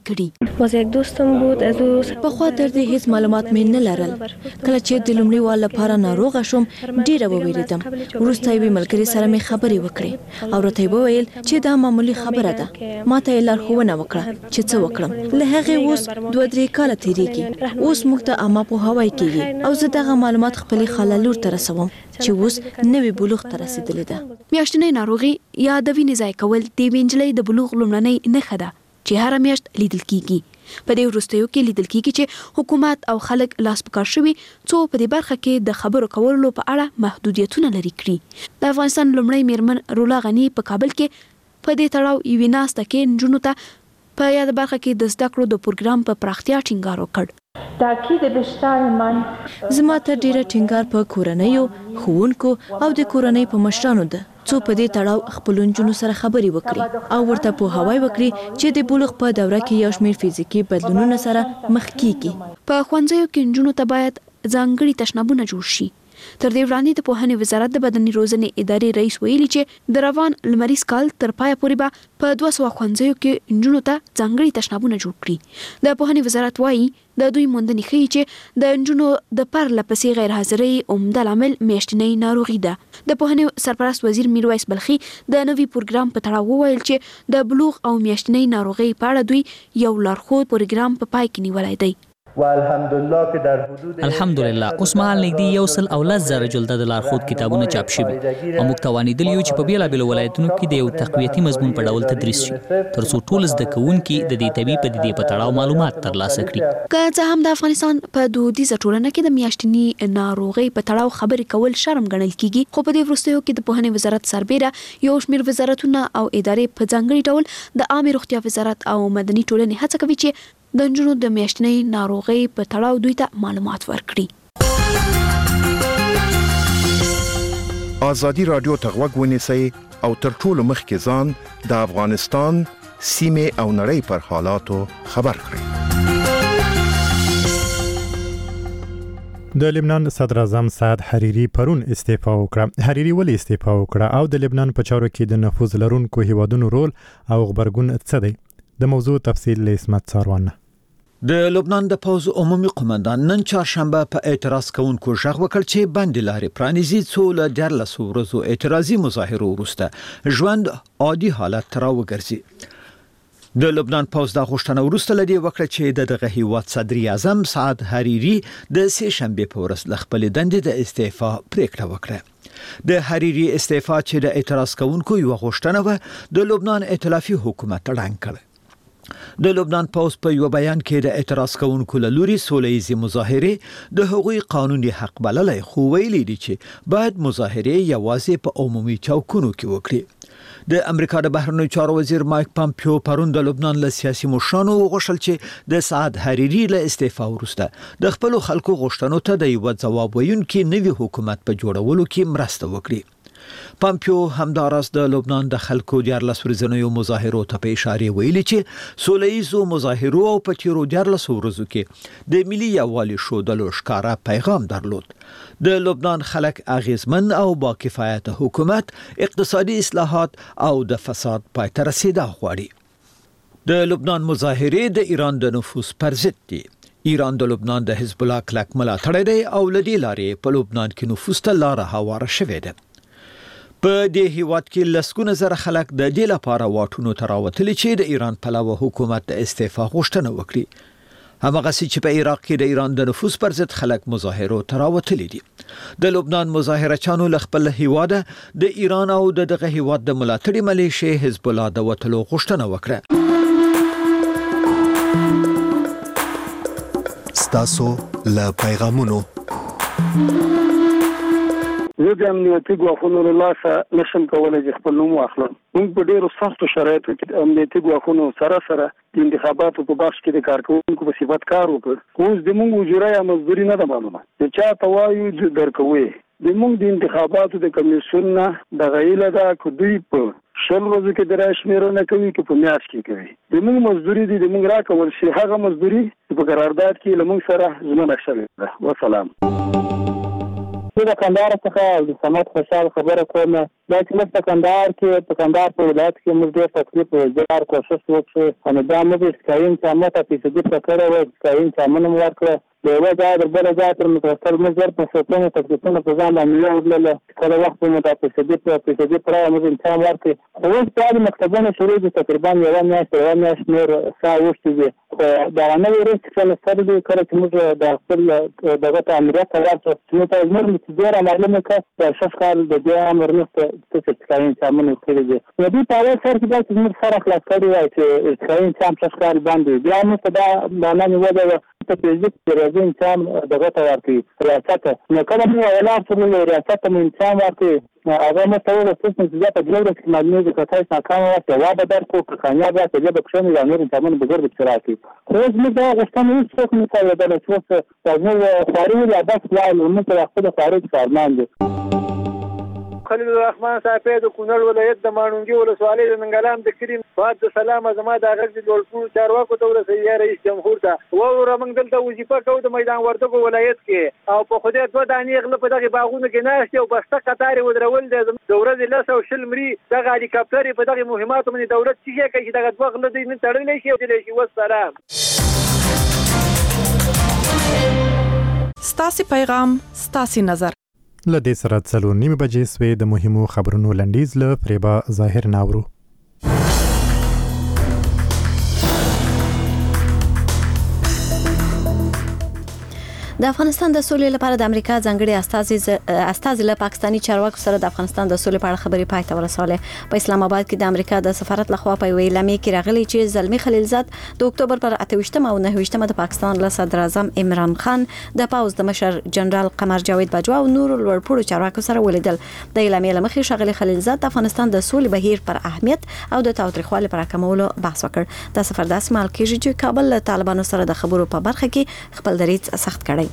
کړي. پخوا تر دې هیڅ معلومات مې نه لرل. کله چې د لومړي وار لپاره ناروغه شوم ډیره وویریدم. وروسته یې ملګري سره مې خبرې وکړې او راته یې وویل چې دا معمولی خبره ده. ما ته یې لارښوونه وکړه چې څه وکړم. له هغې اوس 2-3 کاله تیریږي. اوس موږ ته عامه پوهاوی کیږي او زه دغه معلومات خپلې خاله لور ته رسوم چې اوس نوې بلوغ ته رسیدلې ده. میاشتنۍ ناروغي یا د وینې ضایع کول د یوې نجلۍ د بلوغ لومړنۍ نښه ده چې هره میاشت لیدل کیږي. په دې وروستیو کې لیدل کېږي چې حکومت او خلک لاس په کار شوي څو په دې برخه کې د خبرو کولو په اړه محدودیتونه لري کړي. د افغانستان لومړی میرمن رولا غنی په کابل کې په دې تړاو یوې ناسته کې نجونو ته په یاد برخه کې د زده کړو د پروګرام په پراختیا ټینګار وکړ. تاکید بیشتر من زما ته ډیره ټینګار په کورنیو ښوونکو او د کورنۍ په مشرانو ده څو په دې تړاو خپل نجونو سره خبرې وکړي او ورته پوهاوی وکړي چې د بلوغ په دوره کې یو شمېر فزیکي بدلونونو سره مخ کیږي. په ښوونځیو کې نجونو ته باید ځانګړي تشنابونه جوړ شي. تر دې وړاندې د پوهنې وزارت د بدني روزنې ادارې رئیس ویلي چې د روان لمریز کال تر پایه پورې به په 200 ښوونځیو کې نجونو ته ځانګړي تشنابونه جوړ کړي. د پوهنې وزارت وایي د دوی موندنې ښیي چې د نجونو د پرله پسې غیر حاضرۍ عمده لامل میاشتنۍ ناروغي ده. د پوهنې سرپرست وزیر میرویس بلخي د نوي پروګرام په تړاو وویل چې د بلوغ او میاشتنۍ ناروغۍ په اړه دوی یو لارښود پروګرام په پای کې نیولی دی. والحمدلله که در حدود الحمدلله اوس مهال نږدې 110,000 جلده د لارښود کتابونه چاپ شوي او موږ توانیدلی یو چې په بیلابیلو ولایتونو کې د یو تقویتي مضمون په ډول تدریس شي ترڅو ټول زده کوونکي د دې طبي پدیدې په تړاو معلومات ترلاسه کړي. که څه هم د افغانستان په دودیزه ټولنه کې د میاشتنۍ ناروغۍ په تړاو خبرې کول شرم ګڼل کیږي خو په دې وروستیو کې د پوهنې وزارت سربېره یو شمېر وزارتونه او ادارې په ځانګړي ډول د عامه روغتیا وزارت او مدني ټولنې هڅه کوي چې د نجونو د میاشتنۍ ناروغۍ په تړاو دوی ته معلومات ورکړي. ازادي رادیو ته غوږ ونیسئ او تر ټولو مخکې ځان د افغانستان سیمې او نړۍ پر حالاتو خبر کړئ. د لبنان صدر اعظم سعد حریری پرون استعفا وکړه. حریری ولې استعفا وکړه او د لبنان په چارو کې د نفوذ لرونکو هیوادونو رول او خبرګون څه دی؟ د موضوع تفصیل له اسمت ساروان. د لبنان د پوز عمومي قومندان نن چهارشنبه په اعتراض کوونکو ژغ وکړ چې باندې لارې پرانیزي څو له 14 ورځو اعتراضي مظاهرو وروسته ژوند عادي حالت ته راوګرځي. د لبنان پوز د غوښتنې وروسته لدی وکړه چې دغه هیواد صدر اعظم سعد حریری د سه شنبه په ورځ ل خپل دندې د استعفا پریکړه وکړه. د حریری استعفا چې د اعتراض کوونکو یو غوښتنه و د لبنان ائتلافي حکومت ړنګ کړ. د لبنان پوز په یو بیان کې د اعتراض کوونکو له لوري سولهییزې مظاهره د حقوقي قانوني حق بللای خو ویلي دي چې باید مظاهره یوازې په عمومي چوکونو کې وکړي. د امریکا د بهرنیو چارو وزیر مایک پامپیو پرون د لبنان له سیاسي مشرانو وغوښتل چې د سعد حریری له استعفا وروسته د خپل خلکو غوښتنو ته د یو ځواب ویونکي نوي حکومت په جوړولو کې مرسته وکړي. پامپیو همدارس د لبنان د خلکو د 14 ورځنیو مظاهرو ته په اشاره ویلي چې سولهییزو مظاهرو او په تیرو 14 ورځو کې د ملي یووالي شودلو ښکارا پیغام درلود. د لبنان خلک اغیزمن او با کفایت حکومت، اقتصادي اصلاحات او د فساد پای ته رسیدل غواړي. د لبنان مظاهره د ایران د نفوذ پر ضد دي. ایران د لبنان د حزب الله کلک ملاتړی دی او لدی لارې په لبنان کې نفوذ ته لار هواره شوې ده. په دې هیواد کې لسګونه زره خلک د دې لپاره واټونو ته راوتلي چې د ایران پلوه حکومت د استعفا غوښتنه وکړي. همغه چې په عراق کې د ایران د نفوذ پر ضد خلک مظاهرو ته راوتلي دي. د لبنان مظاهرچانو له خپل هیواد د ایران او دغه هیواد د ملاتړي ملیشې حزب الله د وټلو غوښتنه وکړه. ستاسو له پیغامونو زه د امنیتي ګواښونو له لاسه نشم کولی چې خپل نوم واخلم. موږ په ډېرو سختو شرایطو کې امنیتي ګواښونو سره د انتخاباتو په بخش کې د کارکوونکو په صفت کار وکړ. اوس زموږ اجوره یا مزدوري نه ده معلومه. چې چا ته وایو چې درکوي. زموږ د انتخاباتو د کمیسیون نه دغه هیله ده که دوی په 100 ورځو کې د راشمېرنه کوي که په میاشت کې کوي. زموږ مزدوري دي زموږ راکول شي هغه مزدوري په قرارداد کې له موږ سره ژمنه شوې ده. وسلام. زه د کندهار څخه او د صمد خوشحال خبره کوم. دا چې موږ په کندهار په ولایت کې موږ ډېر تکلیف کوشش وکړو. نو دا موږ سکاین چې امه ته پیسې په کړه و سکاین چې امه نوم ورکړه د یو ځای د بل ځای تر متوسط مزر په څوتنه تکلیفونه په ځان باندې ورلله کله وخت مو د فیصدي پر موږ امتحان ورکړي خو په مکتبونو شروع دي تقریبا یو میاشت نور ساعه وشتي دي دا نه ورته چې سره دي کړه چې موږ د خپل دغه امریت راځو چې ته زموږ متجر معلومه کړه د شخص کار د دې امر نه څه څه سامنے کړی دي نو دې په اړه سره چې موږ سره خلاص کړی وای چې څنګه چې شخص کار باندې بیا موږ دا باندې وځو ته فزیک درځي انسان دغه ته ورته ریاست نو کله مو ویلا چې ریاست مو انسان ورته هغه مو ته ورته چې په دغه کې معلومات کتای ناکام واسه وا به در کو کامیاب راځي چې به څنګه نور انسان بزرګ چرایي خو زموږ دا غوښتنه هیڅ څوک نه کوي دا چې تاسو خارجي یا بس لا نو ته خپل خارج کارمان دي خلیل الرحمن صاحب د کونړ ولایت د مانونګي ولسوالۍ د منګلام د کریم فات سلام زما د غږ د لوړپور چارواکو ته ورسېږي رئیس جمهور ته وو موږ دلته وظیفه کوو د میدان وردګو ولایت کې او په خوده دوه دانې غله په دغه باغونو کې ناشته او بسته قطار ودرول د ورځې لس او شل مري دغه هلیکاپټر په دغه مهماتو باندې دولت چې کوي دغه دوه غله دې نه تړلې شي او دې شي والسلام. ستاسي پیغام ستاسي نظر لدې سره 4:30 بجې سوې د مهمو خبرونو لنډیز له فریبا ظاهر ناورو. د افغانستان د سولې لپاره د امریکا ځانګړي استازي له پاکستاني چارواکو سره د افغانستان د سولې په اړه خبرې پای ته ورسولې. په اسلام آباد کې د امریکا د سفارت لخوا په ویلامې کې راغلي چې زلمی خلیلزاد د اکتوبر پر 28 او 29 د پاکستان له صدر اعظم عمران خان د پاوز د مشر جنرال قمر جاوید باجوا او نور لوړپوړو چارواکو سره ولیدل. د اعلامیې لمخې شغلي خلیلزاد د افغانستان د سولې بهیر پر اهمیت او د تاوتریخوالي پر کمولو بحث وکړ. د سفر د اسمال کې چې کابل له طالبانو سره د خبرو په برخه کې خپل دریځ سخت کړی.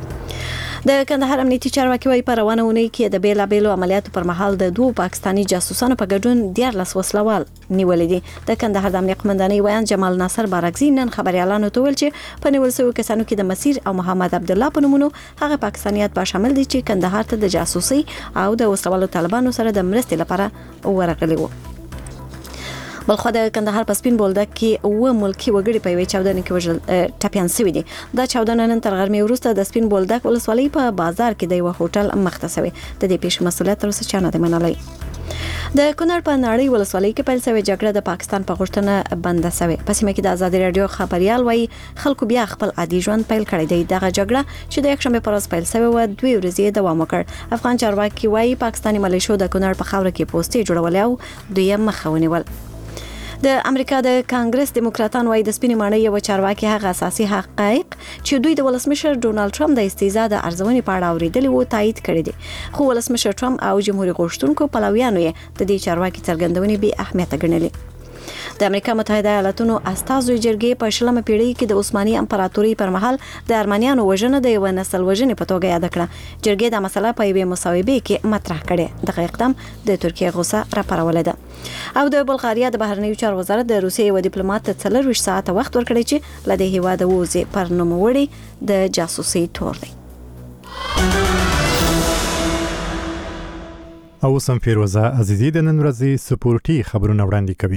د کندهار امنیتي چارواکي وايي په روانه اونۍ کې د بیلابېلو عملیاتو پر مهال د دوه پاکستاني جاسوسانو په ګډون 14 وسلوال نیولې دي. د کندهار د امنیت قومندانۍ ویان جمال ناصر بارکزي نن خبريالانو ته ویل چې په نیول شویو کسانو کې د مسیر او محمد عبد الله په نومونو هغه پاکستانیات به شامل دي چې کندهار ته د جاسوسي او د وسلوالو طالبانو سره د مرستې لپاره ورغلي وو. بلخو د کندهار په سپین بولدک کې و ملکی وګړي په وی چاودنه کې وژل ټاپیان سوي دي. دا چاودنه نن تر غرمې وروسته د سپین بولدک ولسوالۍ په بازار کې د یو هوټل مخته سوي. د دې پیښې مسؤلیت تر اوسه چا نه دی منلی. د کونړ په ناړۍ ولسوالۍ کې پیل شوی جګړه د پاکستان په غوښتنه بنده شوی. په سیمه کې د ازادي رادیو خبريال وایي خلکو بیا خپل عادي ژوند پیل کړی دی. دغه جګړه چې د یکشنبه پر ورځ پیل شوی و 2 ورځې دوام وکړ. افغان چارواکي وایي پاکستاني ملیشو د کونړ په خاور کې پوسټي جوړول او دوی مخه ونیول. د امریکا د کانګرس دیموکراتان وايي د سپینې ماڼۍ یو چارواکي هغه اساسي حقایق چې دوی د ولسمشر ډونالد ټرمپ د استیزا د ارزونې په اړه اوریدلي وو تایید کړی دي. خو ولسمشر ټرمپ او جمهوریت غوښتونکو پلویانو یې د دې چارواکي څرګندونې بې اهمیت ګڼلې. د امریکا متحده ایالاتونو استازو جرګې په شلمه پیړۍ کې د عثماني امپراتوري پر مهال د ارمنیانو وژنه د یو نسل وژنې په توګه یاد کړه. جرګې دا مسله په یوې مصاحبه کې مطرح کړه. دغه اقدام د ترکیه غوسه راپاروله ده. او د بلغاریا د بهرنیو چارو وزارت د روسیې یو ډیپلوماټ ته 24 ساعته وخت ورکړی چې له دې هیواده وځي پر نوموړي د جاسوسي تور دی. او سم فیروزه عزیزی د نن ورځې سپورتي خبرونه وړاندې کوي.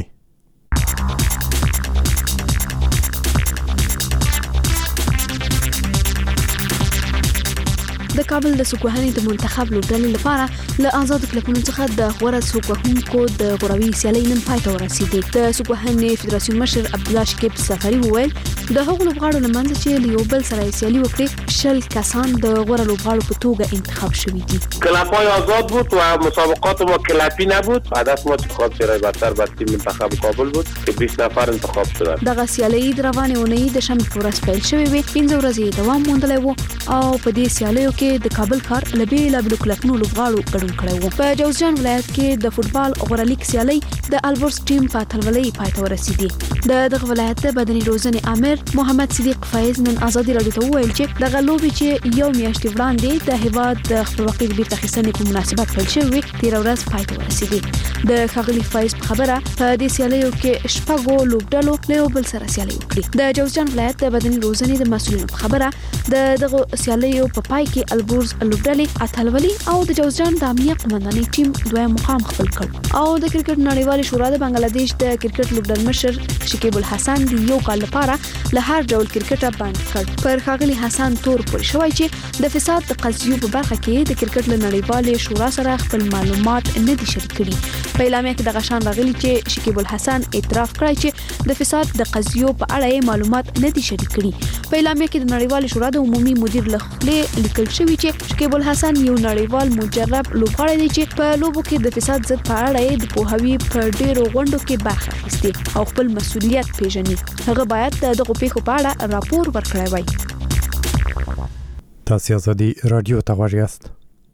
د کابل د سوکوهنې د منتخب لوبډلې لپاره له آزاد کلبونو څخه د غوړه سوکوهونکو د غوړوي سیالۍ نن پای ته ورسېدې. د سوکوهنې فدراسیون مشر عبدالله شکیب سفری وویل د هغو لوبغاړو لمنځه چې له یو بل سره سیالي وکړي 10 کسان د غوړه لوبغاړو په توګه انتخاب شوي دي. کلب‌های آزاد بود و مسابقات ما کلبی نبود. هدف ما انتخاب سیرای برتر به تیم منتخب کابل بود که 20 نفر انتخاب شدند. دغه سیالۍ د روانې اونۍ د شنبې په ورځ پیل شوې وې. 15 ورځې دوام موندلی و او په دې سیالیو کې د کابل کار لبي لبلو کلبونو لوبغاړو ګډون کړی وو. په جوزجان ولایت کې د فوتبال غوړه لیګ سیالۍ د البورس ټیم په اتلولۍ پای ته ورسېدې. دغه ولایت بدني روزنې امیر محمد صدیق فایز نن آزادي راډیو ته وویل چې دغه لوبې چې یو میاشت وړاندې د هیواد د خپلواکۍ د بیرته اخیستنې په مناسبت پیل شوې تیر ورځ پای ته ورسېدې. د ښاغلي فایز په خبره په دې سیالیو کې شپږو لوبډلو له یو بل سره سیالي وکړي. د جوزجان ولایت د بدني روزنې د مسؤلینو په خبره د دغه سیالیو په پای کې البورز لوبډلې اتلولي او د جوزجان د امنیه قومندانۍ ټیم دویم مقام خپل کړ. او د کرکټ نړیوالې شورا د بنگلاديش د کرکټ لوبډل مشر شکیب الحسن د یو کال لپاره له هر ډول کرکټ بند کړ. پر ښاغلي حسن تور پورې شوی چې د فساد د قضیو په برخه کې د کرکټ له نړیوالې شورا سره خپل معلومات نه دي شریک کړي. په اعلامیه کې د غشان راغلي چې شکیب الحسن اعتراف کړی چې د فساد د قضیو په اړه معلومات نه دي شریک کړي. په اعلامیه کې د نړیوالې شورا د عمومي مدیر لخوا لیکل شوی چې شکیب الحسن یو نړیوال مجرب لوبغاړی دی چې په لوبو کې د فساد ضد په اړه د پوهاوی په ډیرو غونډو کې برخه اخیستې او خپل مسؤلیت پیژني. هغه باید دغه پیښو په اړه راپور ورکړی وای. تاسو ازادي رادیو ته غواړئ یاست.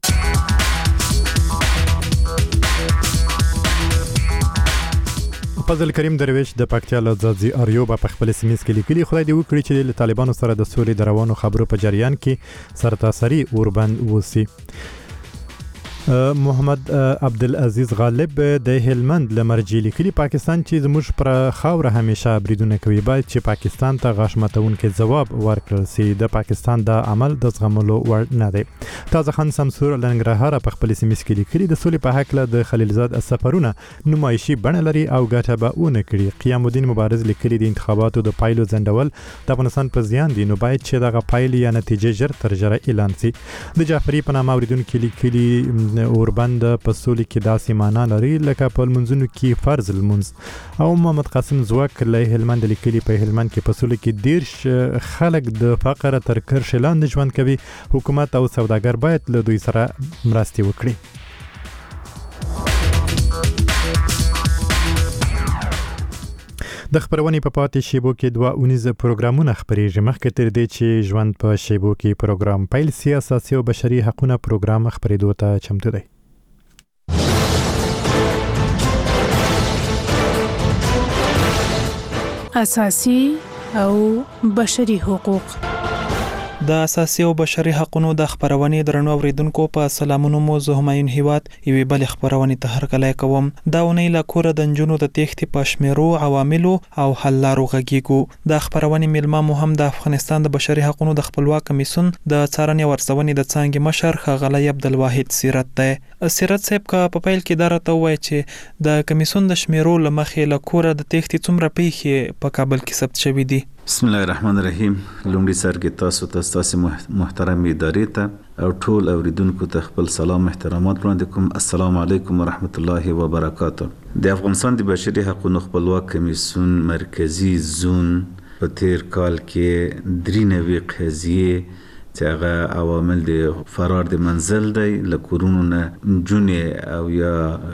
فضل کریم درویش د پکتیا له ځاځي اریوب په خپل سیمز کې لیکلي خدای دې وکړي چې له طالبانو سره د سولې د روانو خبرو په جریان کې سرتاسري اوربند وسی. محمد عبدالعزیز غالب د هلمند لمرجی لیکلي پاکستان چې زموږ پر خاوره همیشه بریدونه کوي باید چې پاکستان ته غاښ ماتونکي ځواب ورکړل سي. د پاکستان د عمل د زغملو وړ نه دی. تازه خان سمسور لنګرهار په خپل سیمز کې لیکلي د سولې په حق له د خلیلزاد سفرونه نمایشي بڼه لري او ګټه به ونه کړي. قیام الدین مبارز لیکلي د انتخاباتو د پایلو ځندول د افغانستان په زیان دي نو باید چې دغه پایلې یا نتیجې ژر تر ژره اعلان سي. د جعفری په نامه اوریدونکو لیکلي اوربند په سولې کې داسې معنا لري لکه په لمونځونو کې فرض لمونځ. او محمد قاسم زواک له هلمند لیکلي په هلمند کې په سولې کې 10 خلک د فقر تر کرښې لاندې ژوند کوي. حکومت او سوداګر باید له دوی سره مرستې وکړي. د خبرونې په پاتې شیبو کې 2 اونیزه پروګرامونه خبرېږي. مخکې تر دې چې ژوند په شیبو کې پروګرام پیل سي اساسي او بشري حقوقونه پروګرام خبرېدو ته چمتو دی. اساسي او بشري حقوق. د اساسي او بشري حقوقو د خبرونې درنو اوریدونکو په سلامونو مو زه همایون هیواد یوې بل خبرونې ته هرکلی کوم. دا ونې له کوره د نجونو د تېښتې په شمیرو عواملو او حل لارو غږیږو. د خبرونې میلمه مو هم د افغانستان د بشري حقوقو د خپلواک کمیسیون د څارنې او ارزونې د څانګې مشر ښاغلی عبدالواحد سیرت دی. سیرت صاحب که په پیل کې دا راته ووایي چې د کمیسیون د شمیرو له مخې له کوره د تېښتې څومره پیښې په کابل کې ثبت شوي دي؟ بسم الله الرحمن الرحیم. لومړي سر کې تاسو محترم ادارې ته او ټول اوریدونکو ته خپل سلام احترامات وړاندې کوم. السلام علیکم ورحمت الله وبرکاته. د افغانستان د بشري حقوقو خپلواک کمیسیون مرکزی زون په تیر کال کې 93 قضیې چې هغه عوامل د فرار د منزل دی له کورونو نه نجونې او یا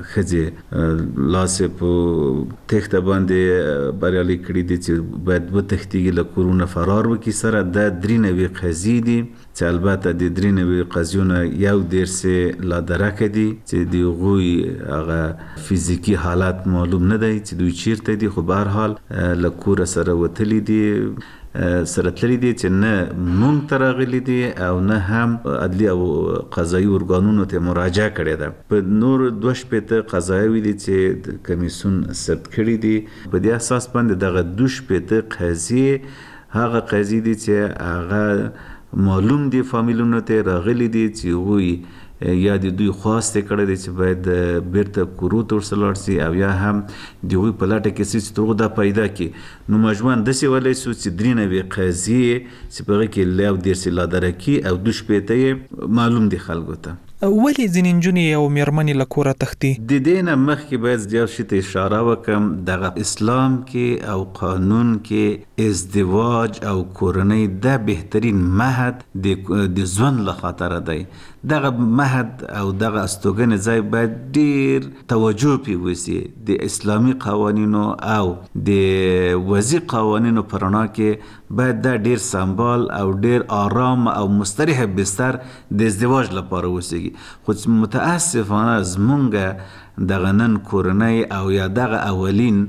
ښځې لاسې په تېښته باندې بریالي کړي دي چې باید وتښتېږي له کورونو فرار وکړي. سره دا 93 قضیې دي چې البته د 93 قضیو نه 11 لا درکه دي چې د هغوی هغه فزیکي حالت معلوم نه دی چې دوی چیرته دي خو به هر حال له کوره سره وتلي دي سره تللی دي چې نه مونږ ته راغلي دي او نه هم عدلي او قضایي ارګانونو ته مراجعه کړې ده. په نور 2 قضایي دي چې د کمیسیون ثبت کړي دي. په دې اساس باندې دغه 2 قضیې هغه قضیې دي چې هغه معلوم دي فامیلونو ته راغلي دي چې هغوی یا د دوی خواسته کړی دی چې باید بیرته کورو ته ورسلاړ سي او یا هم د هغوی په لټه کې سي چې تر هغو دا پیدا کړي. نو مجموعاً داسې ویلی سو چې 93 قضیې چې په هغې کې 11 لادرکي او 2 معلوم دي خلکو ته. ولې ځینې نجونې او میرمنې له کوره تښتي؟ د دې نه مخکې باید یو شي ته اشاره وکړم. دغه اسلام کې او قانون کې ازدواج او کورنۍ دا بهترین مهد د ژوند له خاطره دی. دغه مهد او دغه استوګنې ځای باید ډیر توجه پې وسي. د اسلامي قوانینو او د وضعي قوانینو په رڼا کې باید دا ډیر سمبال او ډیر آرام او مستریح بستر د ازدواج لپاره وسیږي. خو متاسفانه زمونږ دغه نن کورنۍ او یا دغه اولین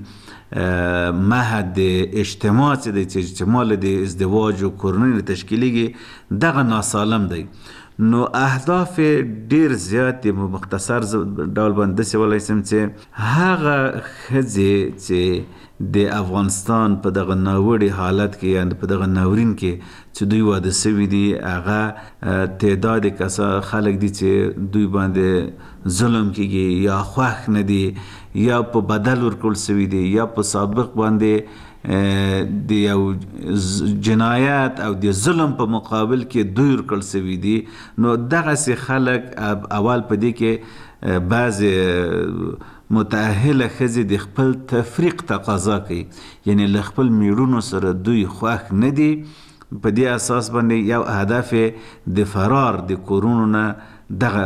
مهد اجتماع چې د اجتماع د ازدواج او کورنۍ تشکیلیږي دغه ناسالم دی. نو اهداف ډیر زیات مختصر ډول باندې سوالای سم چې هغه خځې چې د افغانستان په دغه ناوړي حالت کې یا په دغه ناورین کې چې دوی واده سوي دي هغه تعداد کسا خلک دي چې دوی باندې ظلم کیږي یا خوښ نه دي یا په بدل ورکول سوي دي یا په سابق باندې د یو جنایت او د ظلم په مقابل کې دوی ورکول سوي دي. نو دغه سي خلک اول په دې کې بعض متأهله ښځې د خپل تفریق تقاضا کوي، یعنی له خپل میړونو سره دوی خوښ نه دي. په دې اساس باندې یو هدف د فرار د کورونو نه دغه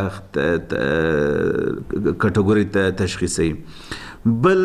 کټګوري ته تشخیصي. بل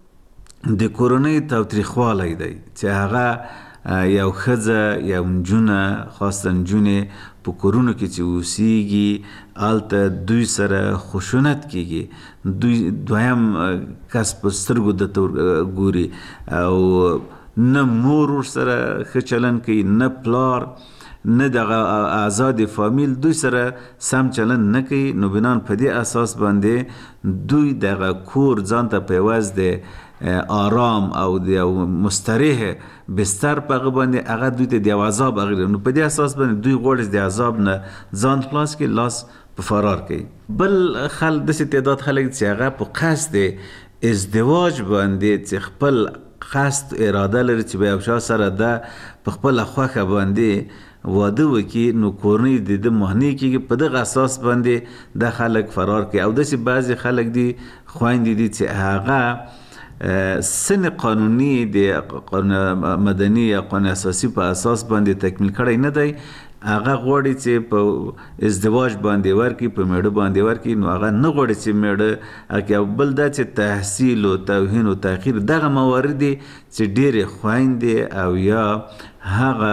د کورنۍ تاوتریخوالی دی چې هغه یو ښځه یا نجونه خاصه نجونې په کورونو کې چې اوسیږي هلته دوی سره خشونت کیږي، دوی دویم کس په سترګو درته ګوري او نه مور ورسره ښه چلن کوي، نه پلار، نه دغه آزاد فامیل دوی سره سم چلن نه کوي. نو بنان په دې اساس باندې دوی دغه کور ځان ته په عوض د آرام او د مستریح بستر په هغه باندې هغه دوی ته د عذاب اغیره. نو په دې اساس باندې دوی غواړي د عذاب نه ځان خلاص کړي، لاس په فرار کوي. بل داسې تعداد خلک چې هغه په قصد ازدواج باندې چې خپل قصد اراده لري چې به یو چا سره ده په خپله خوښه باندې واده وکړي، نو کورنۍ د ده مهنی کېږي. په دغه اساس باندې دا خلک فرار کوي. او داسې بعضې خلک دي خویندې دي چې هغه سن قانوني د قانون مدني یا قانون اساسي په اساس باندې تکمیل کړی نه دی، هغه غواړي چې په ازدواج باندې ورکړي، په میړه باندې ورکړي. نو هغه نه غواړي چې میړه بل دا چې تحصیل او توهین او تاخیر دغه موارد دي چې ډېرې خویندې او یا هغه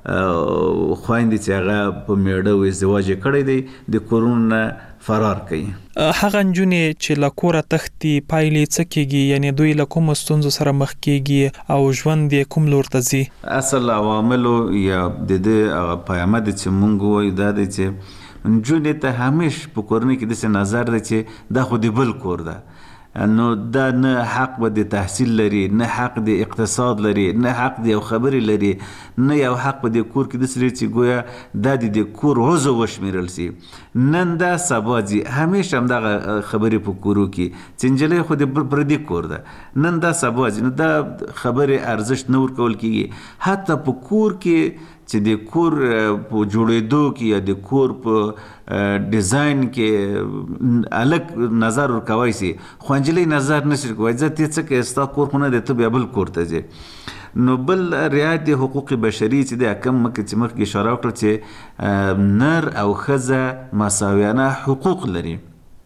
خویندې چې هغه په میړه او ازدواج یې کړی دی د کورونو نه فرار کوي. هغه نجونې چې له کوره تښتي پایلې څه کیږي، یعنی دوی له کومو ستونزو سره مخ کیږي او ژوند یې کوم لور ته ځي؟ اصل عواملو یا د دې هغه پیامه دی چې مونږ وایو دا دی چې نجونې ته همیش په کورنۍ کې داسې نظر دی چې دا خو د بل کور ده، نو دا نه حق به د تحصیل لري، نه حق د اقتصاد لري، نه حق د یو خبرې لري، نه یو حق په د کور کې داسې لري چې ګویا دا د کور عضو وشمیرل سي. نن دا سبا ځي همیشه همدغه خبرې په کورو کې چې نجلۍ خو د پردي کور ده، نن دا سبا ځي. نو دا خبرې ارزښت نه ورکول کېږي. حتی په کور کې چې د کور په جوړېدو کې یا د کور په ډیزاین کې الګ نظر ورکوای سي، خو نجلۍ نظر نشي ورکوای. ځه ته څه کوې، ستا کور خو نه دی، ته بیا بل کور ته ځې. نو بل رعایت د حقوق بشري چې د کم مخکې اشاره وکړه چې نر او ښځه مساویانه حقوق لري،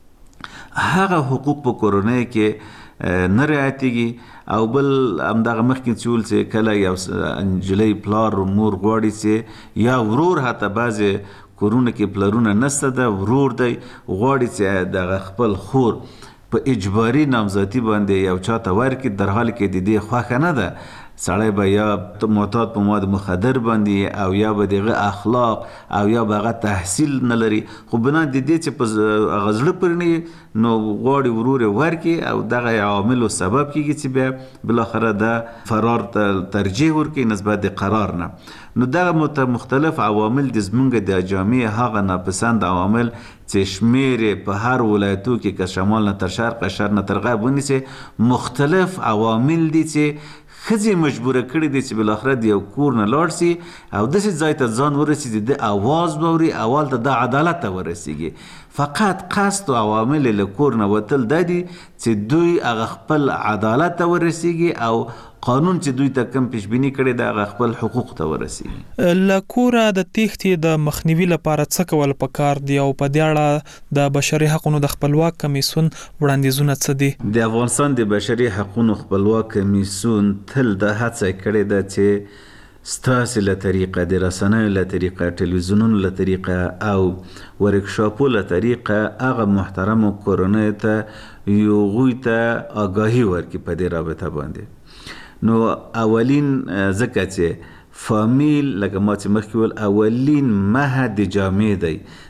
هغه حقوق په کورنۍ کې نه رعایتېږي. او بل همدغه مخکې چې ویل چې کله یو نجلۍ پلار مور غواړي چې یا ورور، حتی بعضې کورونه کې پلرونه نسته ده، ورور دی غواړي چې دغه خپل خور په اجباري نامزدي باندې یو چا ته ورکړي، در حال کې د دې خوښه نه ده. سړی به یا معتاد په مواد مخدر باندې او یا به دغه اخلاق او یا به هغه تحصیل نه لري، خو بنا د دې چې په هغه زړه پورې نه نو غواړي ورور یې ورکړي او دغه عواملو سبب کېږي چې بیا بالاخره د فرار ته ترجیح ورکړي نسبت د قرار نه. نو دغه مختلف عوامل د زمونږ د جامعې هغه ناپسند عوامل چې شمیر په هر ولایتو کې که شمال نه تر شرق، شرق نه تر غرب ونیسي، مختلف عوامل دي چې ښځې مجبوره کړي دي چې بالاخره د یو کور نه لاړ سي او داسې ځای ته ځان ورسېږي د اواز به اوري، اول ته د عدالت ته ورسېږي. فقط قصد او عوامل له کور نه وتل دا دي چې دوی هغه خپل عدالت ته ورسېږي او قانون چې دوی ته کم پیشبینی کړي د هغه خپل حقوق ته ورسېږي. له کوره د تېښتې د مخنیوي لپاره څه کول پکار دي او په دې اړه د بشري حقوقو د خپلواک کمیسیون وړاندیزونه څه دي؟ د افغانستان د بشري حقوقو خپلواک کمیسیون تل د هڅه کړې ده چې ستاسې له طریقه، د رسنیو له طریقه، ټلویزیونونو له طریقه او ورکشاپو له طریقه هغه محترمو کورنیو ته هغوی ته آګاهي ورکړي په دې رابطه باندې. نو اولین ځکه چې فامیل لکه ما چې مخکې ویل اولین مهد د جامعې دی،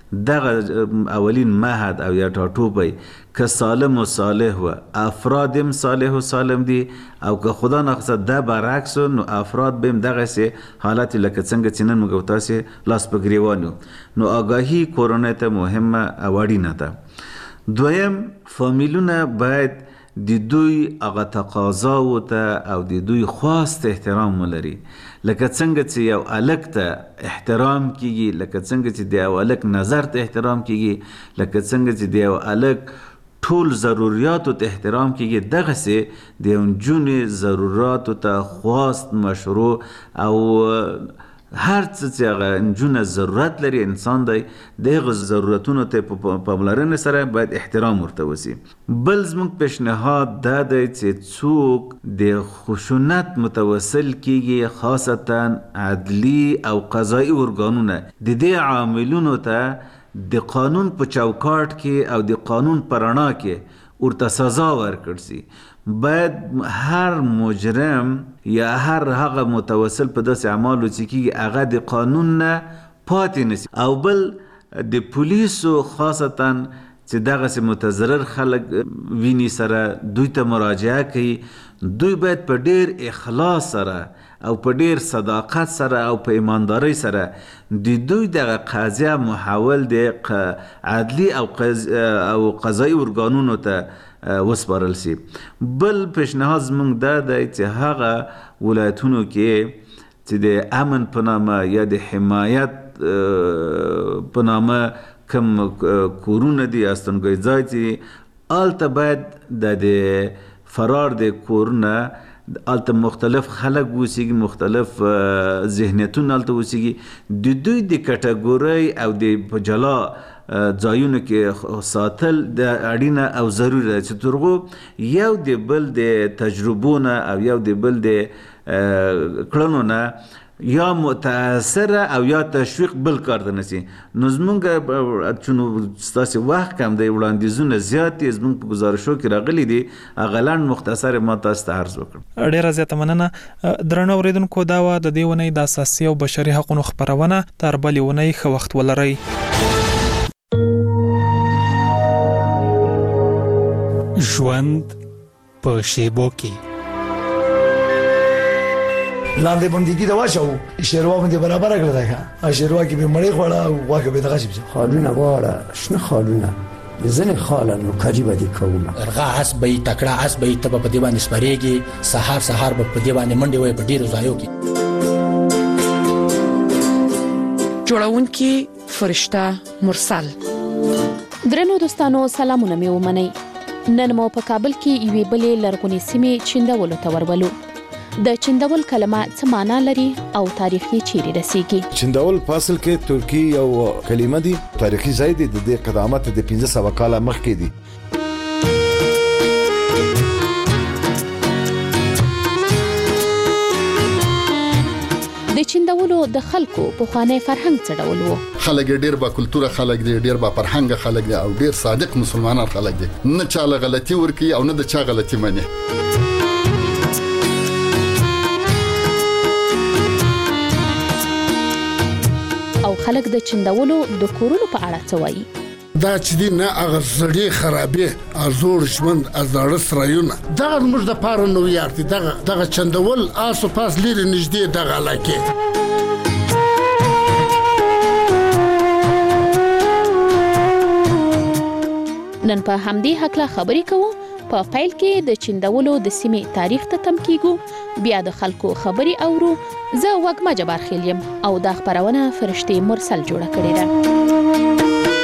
دغه اولین مهد او یا ټاټوبی که سالم و صالح و افرادم صالح و سالم دي او که خدا نخواسته ده برعکس نو افراد بهم دغسې حالت لکه څنګه چې نن موږ تاسې لاس په ګریوان یو نو آګاهي کورنۍ ته مهمه او اړینه ده. دویم فامیلونه باید د دوی هغه تقاضاو ته او د دوی خواست احترام ولري لکه څنګه چې یو هلک ته احترام کیږي لکه څنګه چې د یو هلک نظر ته احترام کیږي لکه څنګه چې د یو هلک ټول ضرورياتو ته احترام کیږي دغسې د یو نجونې ضروراتو ته خواست مشروع او هر څه چې هغه نجونه ضرورت لري انسان دی دغه ضرورتونو ته په پاملرنې سره باید احترام ورته وشي. بل زموږ پیشنهاد دا دی چې څوک د خشونت متوسل کیږي خاصتا عدلی او قضایي ارګانونه د دې عاملونو ته د قانون په چوکاټ کې او د قانون په رڼا کې ورته سزا ورکړل شي. باید هر مجرم یا هر هغه متوسل په داسې اعمالو چې کیږي هغه د قانون نه پاتې نشي. او بل د پولیسو خاصتا چې دغسې متضرر خلک ویني سره دوی ته مراجعه کوي دوی باید په ډیر اخلاص سره او په ډیر صداقت سره او په ایماندارۍ سره د دوی دغه قضیه محول د عدلی او قضایي ارګانونو ته وسپارل شي. بل پیشنهاد زموږ دا دی چې هغه ولایتونو کې چې د امن په نامه یا د حمایت په نامه کم کورونه دي استوګنځای ځای چې هلته باید د فرار د کورونه هلته مختلف خلک اوسیږي مختلف ذهنیتونه هلته اوسیږي د دوی د کټګورۍ او د په جلا ځایونو کې ساتل د اړینه او ضروري ده چې ترغو یو د بل د تجربو نه او یو د بل د کړنو نه یا متاثره او یا تشویق بل کار ته نشي. نو زمونږ چونو ستاسې وخت کم دی وړاندیزونه زیات دي زمونږ په ګزارشو کې راغلي دي هغه لنډ مختصر ما تاسو ته عرض وکړم. ډیره زیاته مننه درنو اوریدونکو دا و د دې ونې د اساسي او بشري حقوقو خبرونه تر بلې ونې ښه وخت ولرئ. ژوند په شیبو کې لاندې باندې کی دا واښو شیروا باندې برابر کړل دا شیروا کې به مړی خوړه او واکه به دغه شي خالونه واړه شنه خالونه ځنه خالانو کاجی باندې کوم ارغا اس به تکړه اس به تب په دی باندې سپریږي سحر به په دی باندې منډي وي په ډیرو ځایو کې جوړون کې فرشته مرسل. درنو دوستانو سلامونه مې ومنئ. نن مو په کابل کې یوې بلې لرغونې سیمې چندولو ته ورولو. د چندول کلمه څه معنا لري او تاریخ یې چیرې رسیږي؟ چندول په اصل کې ترکی یو کلمه دي تاریخي ځای دی د قدامت د 1500 کاله مخکې دی. د چندولو د خلکو په خوانې فرهنګ څه ډول وو؟ خلک ډیر با کلتوره خلک دي ډیر با فرهنګ خلک دي او ډیر صادق مسلمانان خلک دي نه چاله غلطي ورکی او نه د چا غلطي مني. او خلک د چندولو د کورونو په اړه څه وایي؟ دا چې دی نه هغه زړې خرابې ازور ژوند ازاړه سرایونه دغه موږ د پاره نو یار دي دغه چندول آسو پاس لري نږدې دغه علاقه. نن په همدې حقله خبرې کوو. په پیل کې د چندولو د سیمې تاریخ ته تم کیږو بیا د خلکو خبرې اورو. زه وګما جبار خیل یم او دا خبرونه فرشتي مرسل جوړه کړې ده.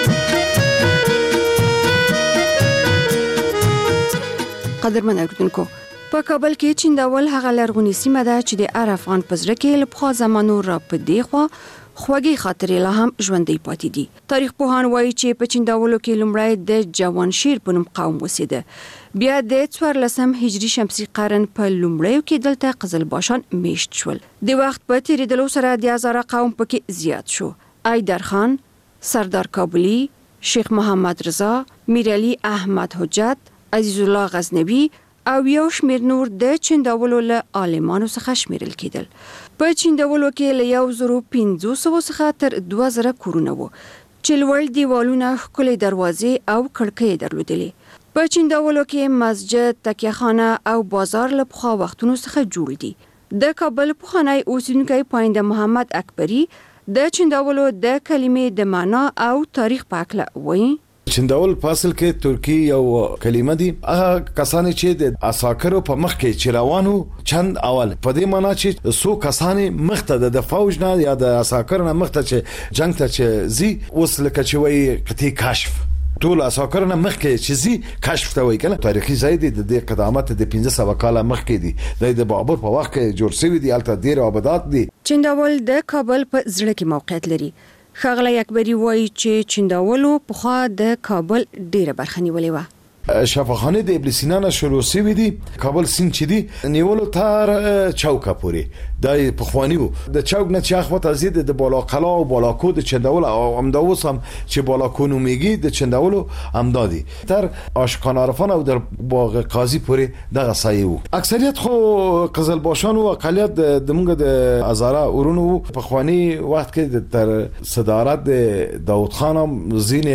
قدرمن اوریدونکو په کابل کې چندول هغه لرغونې سیمه ده چې د هر افغان په زړه کې له پخوا زمانو را په دی خوا خوږی خاطرې لا هم ژوندۍ پاتې دي. تاریخ پوهان وایي چې په چندولو کې لومړی د جوانشیر په نوم قوم اوسېده. بیا د 14 هجری شمسي قرن په لومړیو کې دلته قزلباشان میشت شول. د وخت په تیریدلو سره د هزاره قوم پکې زیات شو. ایدر خان، سردار کابلی، شیخ محمد رضا، میرعلی احمد حجت، عزیز الله غزنوی او یو شمیر نور د چندولو له عالمانو څخه شمیرل کېدل. په چندولو کې له 1500 څخه تر 2000 کورونه وو. چې لوړ دیوالونه، ښکلې دروازې او کړکۍ درلودلې. په چنداولو کې مسجد، تکیهخانه او بازار له پخوا وختونو څخه جوړ دي. د کابل پخوانی اوسیدونکی پاینده محمد اکبری د چنداولو د کلمې د معنا او تاریخ په اړه وایي. چنداول په اصل کې ترکی یو کلمه دي. هغه کسان چې د عساکرو په مخ کې چروانو چند اول په دې معنی چې سو کسان مخته د فوج نه یا د عساکر نه مخته چې جنگ ته چې زی اوس لکه چې وایي قطعي کشف ټول عساکر نه مخ کې چې زی کشف ته وایي کنه. تاریخي ځای دی د قدامت د 1500 کاله مخ کې دی د بابر په وخت کې جوړ شوی دی. البته ډیر آبادات دي. چنداول د کابل په زړه کې موقعیت لري. ښاغلی اکبری وایي چې چنداولو پخوا د کابل ډیره برخه نیولې وه. شفاخانه د ابن سینا نه شروع شوی دی. کابل سیند چې دی نیولو تر چوکه پورې د پخوانیو د چوک نه چې اخوات ازید د بالاقلا او بالاکو د چنداول او امداوس هم چې بالاکو نومیږي د چنداولو امدادي تر آشکان عرفان او در باغ قاضی پورې دغه سایه وو. اکثریت خو قزلباشان او اقلیت د موږ د هزاره اورونو پخوانی وخت کې تر صدارت د داوود خان هم زین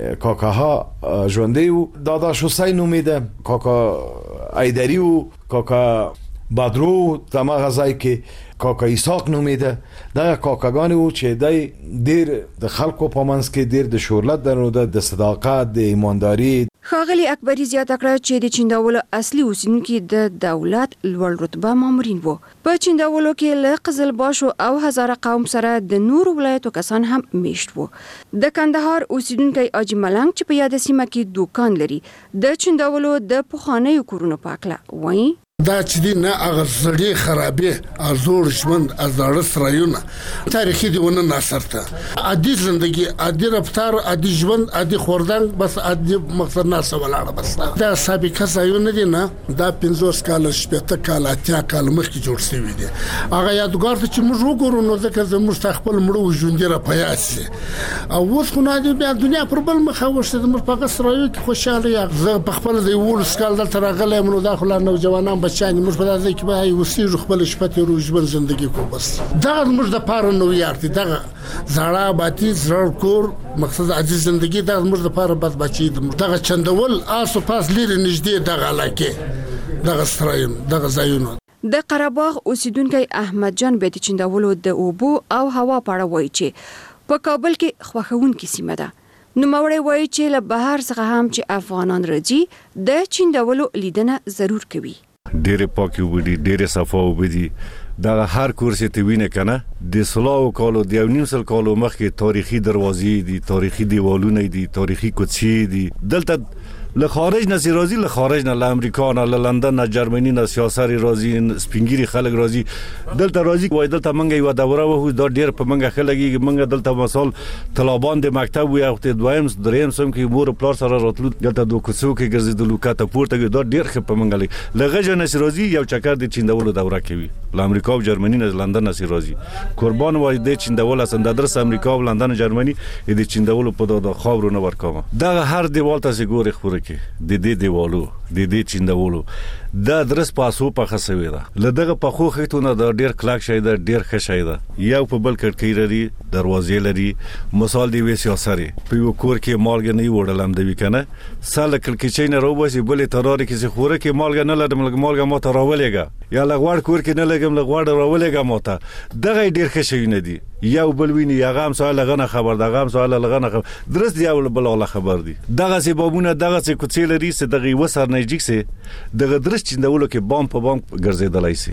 کاکاها ژوندې وو. دادا حسین امیده کاکا ایدری و کاکا بدرو تمام غزای کې کاکا ایساق نومیده. دا کاکاګانی و چې دای ډیر د خلکو په منځ کې ډیر د شهرت درلوده، د صداقت، د ایمانداري. ښاغلی اکبری زیاته کړه چې د چنداولو اصلي اوسیدونکي د دولت لوړ رتبه مامورین وو. په چنداولو کې له قزلباشو او هزاره قوم سره د نورو ولایتو کسان هم میشت وو. د کندهار اوسیدونکی اجي ملنګ چې په یاد سیمه کې دوکان لري د چنداولو د پخوانیو کورونو په اړه وایي. دا چې دی نه هغه زړې خرابې ازور ژوند ازاړه سرایونه تاریخي دیونه ناصرته عادي زندگی، عادي رفتار، عادي ژوند، عادي خوردن، بس عادي مقصد نه سوالاړه. بس دا سابقه ځایونه دي نه دا 50 کال شپته کال اتیا کال مخکې جوړ شوی دي. هغه یادګار ته چې موږ وګورو نو ځکه زموږ خپل مړو ژوند را پیاسي او اوس خو نه دی بیا دنیا پر بل مخه وشته. موږ په غسرایو کې خوشاله یو زه په خپل دی ول سکال دلته راغلم نو داخله نوجوانان بچانی موږ په دې کې به وسیږو خپل شپته روزبل ژوندۍ کو. بس دا موږ د پاره نو یارتي دا زړه باتی زړه کور مقصد عزیز ژوندۍ دا موږ د پاره بد بچی دا چندول آسو پاس لري نږدې دغه علاقه دغه سرایم دغه ځایونه. د قرهباغ اوسیدونکی احمد جان بیت چنداولو د اوبو او هوا پاړه وایي چې په کابل کې خوښونکې سیمه ده. نو موري وایي چې له بهر څخه هم چې افغانان راځي د چنداولو لیدنه ضرور کوي. ډېر پاکي وبدي، ډېر صفا وبدي. دا هر کورس ته وینه کنه د سلاو کالو د 9 کالو مخکې تاریخي دروازې دي، تاریخي دیوالونه دي، تاریخي کوڅې دي. دلته له خارج نه راځي، له خارج نه، له امریکا نه، له لندن نه، جرمني نه سیاسي راځي، سپینګيري خلک راځي. دلته راځي وای دلته منګه یو دوره وو دا ډېر په منګه خلګي منګه دلته مثال طلبان د مکتب وي او د دویم دریم سم کې مور پلار سره راتلو دلته د کوڅو کې ګرځیدلو کاته پورته دا ډېر خپ په منګه لغه نه راځي یو چکر د چیندولو دوره کوي. له امریکا او جرمني نه لندن نه راځي. قربان وای د چیندول اصل د درس امریکا او لندن جرمني د چیندولو په د خاورو نه ورکوم. دا هر دیوال ته ګوري خبره کې د دې دیوالو د دې چیندولو دا درس پاسو په خسوي ده. لدغه په خو خېټونه د ډیر کلاک شي ده، ډیر ښه شي ده. یو په بل کړکۍ لري، دروازې لري. مثال دی وې سیاسري په یو کور کې مالګ نه وړلم دی کنه سال کړکۍ نه روباسي بلې تراره کې خوره کې مالګ نه لرم مالګ مو ته راولېګا یا لغوړ کور کې نه لګم لغوړ راولېګا مو ته دغه ډیر ښه شي نه دي. یو بل ویني یا غام سوال لغنه خبر دا غام سوال لغنه خبر درس دی او بل الله خبر دی. دغه سببونه دغه څه کوڅې لري څه دغه وسر نه جګ سي دغه درس چیندولو کې بام په بام ګرځیدلای سي.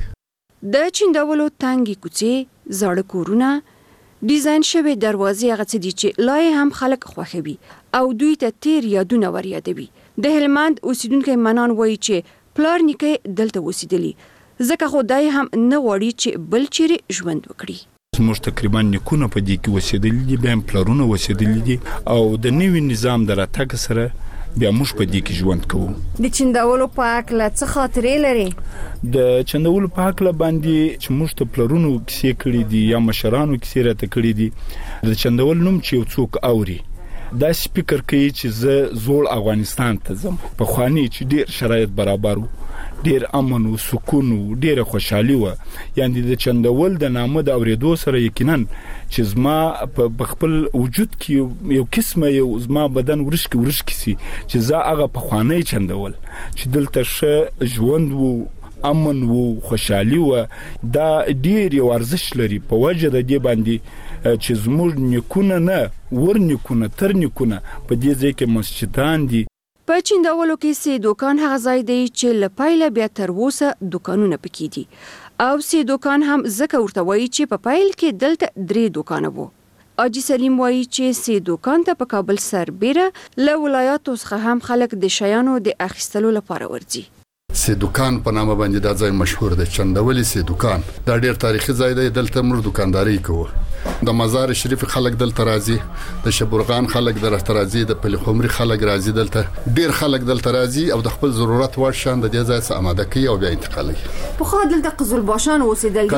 د چیندولو تانګي کوڅې زړه کورونه ډیزاین شوی دروازې هغه څه دي چې لای هم خلک خوښوي او دوی ته تیر یادونه ور یادوي. د هلمند اوسیدونکو منان وایي چې پلار نیکه دلته اوسېدلی ځکه خدای هم نه غواړي چې بل چیرې ژوند وکړي. موږ تقریبا نکونه په دې کې اوسېدلي دي، بیا پلارونه اوسېدلي دي او د نوي نظام د راتګ سره بیا موږ په دې کې ژوند کوو. د چندولو په اړه څه خاطرې لري؟ د چندولو په اړه باندې چې موږ ته پلارونو کیسې کړې دي یا مشرانو کیسې راته کړې دي. د چندول نوم چې یو څوک اوري دا فکر کوي چې زه زوړ افغانستان ته ځم په خواني چې ډیر شرایط برابر وو ډیر امن او سکون او ډیر خوشحالي و یعنی د چندول د نامه د اوریدو سره یقینا چې زما په خپل وجود کې یو قسمه یو زما بدن ورشکي سي چې زه هغه په خواني چندول چې دلته ش ژوند وو امن وو خوشحالي و دا ډیر یو ارزښت لري په وجه د دې باندې چې زموږ نیکونه نه ورنیکونه ترنیکونه په دې ځای کې مسجدان دي. په چیندولو کې سي دوکان هغه ځای دی چې لپایله بیا تر اوسه دوکانونه پکې دي او سي دوکان هم زکه ورته وایي چې په پایل کې دلته 3 دوکانه وو. اجي سلیم وایي چې سي دوکان ته په کابل سربېره له ولایاتو څخه هم خلک د شیانو د اخیستلو لپاره ورځي. سي دوکان په نامه باندې دا ځای مشهور دی چندولي سي دوکان دا ډیر تاریخي ځای دی دلته موږ دکانداري کوو د مزار شریف خلک دلته راځي د شبرغان خلک دلته راځي د پلخمري خلک راځي دلته ډیر خلک دلته راځي او د خپل ضرورت وړ شان د دې ځای څخه آماده کوي او بیا انتقالوي. په خو دلته قزلباشان اوسېدل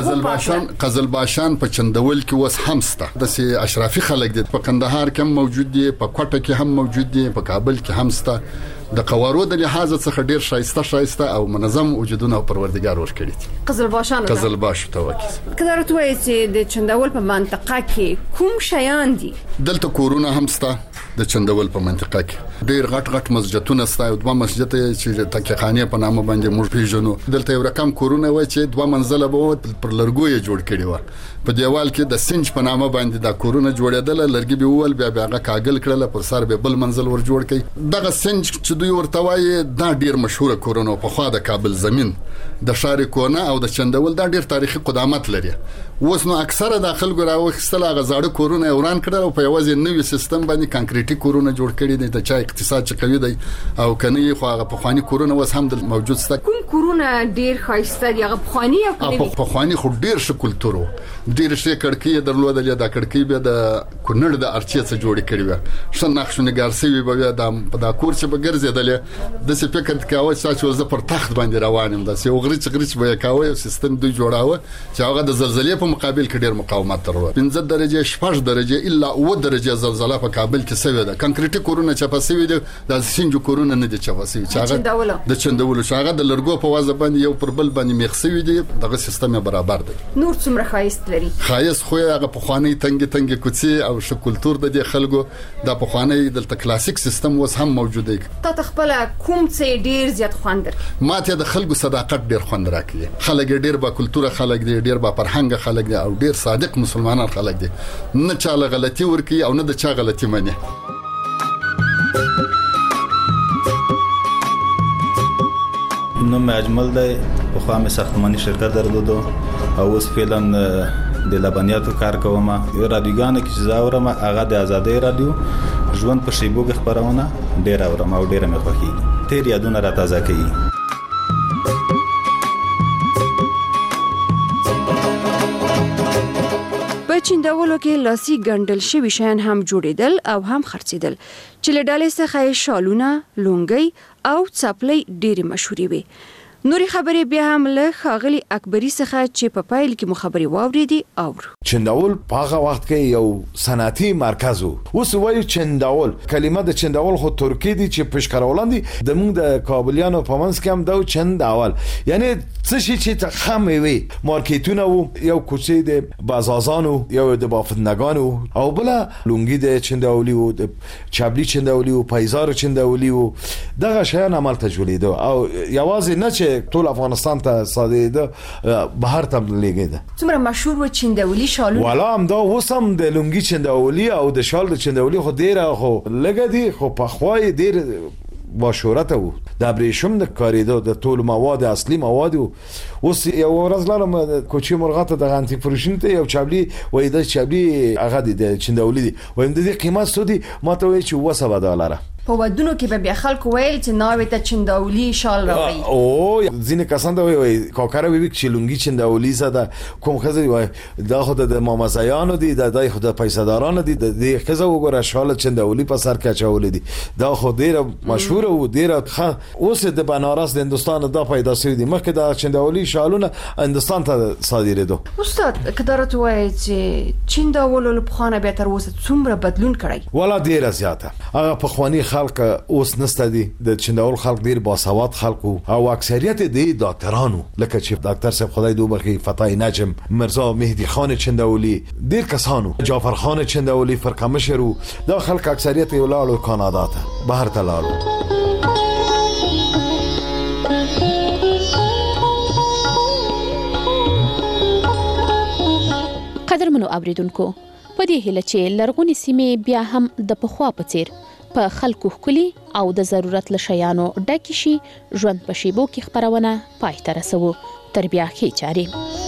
قزلباشان په چندول کې وس همسته د سي اشرافي خلک دي په کندهار کې موجود دي په کوټه کې هم موجود دي په کابل کې همسته د قوارو د لحاظ څخه ډیر شایسته او منظم وجودونه پروردګار ورکړي. قزلباش ته وکي کله راټوي چې د چندول په منطقه کې کوم شیان دي دلته کورونه همسته د چندول په منطقه کې ډیر غټ مسجدونه ستا او 2 مسجد چې تکیخانه په نامه باندې موږ پیژنو دلته یو رقم کورونه وای چې 2 منزله به پر لرګوي جوړ کړي و په دیوال کې د سنج په نامه باندې دا کورونه جوړېدل لرګي به ول بیا هغه کاغل کړل پر سر به بل منزل ور جوړ کړي دغه سنج چې دوی ورته وایي دا ډیر مشهور کورونه په خوا د کابل زمين د شاري کونه او د چندول دا ډیر تاریخي قدامت لري اوس نو اکثره داخل ګراوخستل غزاړه کورونه وران کړل او په یوازې نوې سیستم باندې کانکریټي کورونه جوړ کړي دي د چا اقتصاد چې قوي دی او کني خو هغه په خواني کورونه وس هم موجود ست کوم کورونه ډیر خاصه دي هغه خواني او کني په خواني خو ډیر ش کلتورو ډیر ش کړکۍ درلودل د کړکۍ به د کونړ د ارچې څخه جوړ کړي و شن نقشونه ګارسي به د کور چې به ګرځیدل د څه فکر کاوه چې زه پر تخت باندې روانم د څه غریچ به کاوه سیستم دوی جوړاوه چې هغه د زلزلې په مقابل کې ډیر مقاومت درلود 15 درجه 6 درجه الا 9 درجه زلزلہ په کابل کې سوي ده کانکریټي کورونه چې په سوي ده د سینجو کورونه نه دي چې په سوي چې هغه د چندولو شاغه د لرګو په وازه باندې یو پر بل باندې مخسوي دي دغه سیستم برابر دی نور څومره خایست لري خایست خو هغه په خواني تنګ کوڅي او ش کلچر د خلکو د په خواني د کلاسیک سیستم وس هم موجود دی تا تخپل کوم څه ډیر زیات خوندر ماته د خلکو صداقت ډیر خوند راکړي خلک ډیر با کلچر خلک ډیر با فرهنګ خلک دی او ډیر صادق مسلمانان خلک دي نه چاله غلطي ورکی او نه د چا غلطي مني. نوم اجمل دی په خوا مې ساختماني شرکت درلودو او اوس فعلا د لبنیاتو کار کوم یو رادیوګان کې چې زاورم هغه د آزادۍ رادیو ژوند په شیبو کې خبرونه ډیر اورم او ډیر مې خوښي تیر یادونه را تازه کوي. چیندولو کې لاسي ګندل شوی شیان هم جوړیدل او هم خرڅیدل چې له ډالې څخه شالونه لونګي او څپلۍ ډېری مشهوري وي. نوري خبرې بیا هم له خاغلی اکبری څخه چې په پایل کې مخابري واوریدي او چندول په هغه وخت کې یو صنعتي مرکز وو اوس وایي چندول کلمه د چندول خو ترکی دي چې پښکارولان دي د موږ د کابلیانو په منځ کې هم دا چندول یعنی څه شي چې خامې وي مارکیټونه وو یو کوڅې د بازازانو یو د بافندگانو او بل لونګي د چندولي وو د چابلی چندولي وو پایزار چندولي وو دغه شیان عمل ته جوړېدو او یوازې نه چې ټول افغانستان ته صادره بهر ته لګیده څومره مشهور و چندولي شالونه والا هم دا وسم د لونګي چندولي او د شال د چندولي خو ډیره خو لګدي خو په خوای ډیر با شهرت وو د ابریشم د کاریدو د ټول مواد اصلي مواد اوس یو ورځ لرم کوچی مرغاته د غانتی فروشین ته یو چابلی وای د چابلی هغه د چندولي دی وایم د قیمت سودی ماته وای چې $7 په ودونو کې به بیا خلکو ویل چې ناوې ته چنداولي شال راوړي او ځینې کسان دا وایي کاکره وی چې لونګي چنداولي زده کوم خزر وای دا خود د مامزایانو دي د خود د پیسادارانو دي د خزر وګوره شال چنداولي په سر کې چولې دي دا خو ډیره مشهور او ډیره اوس د بنارس د هندستان دا پیدا شوی دي مخکې دا چنداولي شالونه هندستان ته صادریدو استاد کدارت وای چې چنداولو په خانه به تر اوسه څومره بدلون کړی ولا ډیره زیاته هغه په خواني خلک اوس نسته دي د چنداول خلک ډیر باسواد خلکو او اکثریت د ډاکټرانو لکه چې ډاکټر صاحب خدای دوه بخي فتای نجم مرزا مهدی خان چنداولی ډیر کسانو جعفر خان چنداولی فرقمشرو دا خلک اکثریت ولاړو کانادا ته بهر ته لاړو قدرمنو اوریدونکو په دې هیله چې لرغونی سیمې بیا هم د پخوا په څیر په خلکو ښکلي او د ضرورت له شیانو ډکې شي ژوند په شیبو کې خپرونه پای ته رسوو تر بیا ښې چارې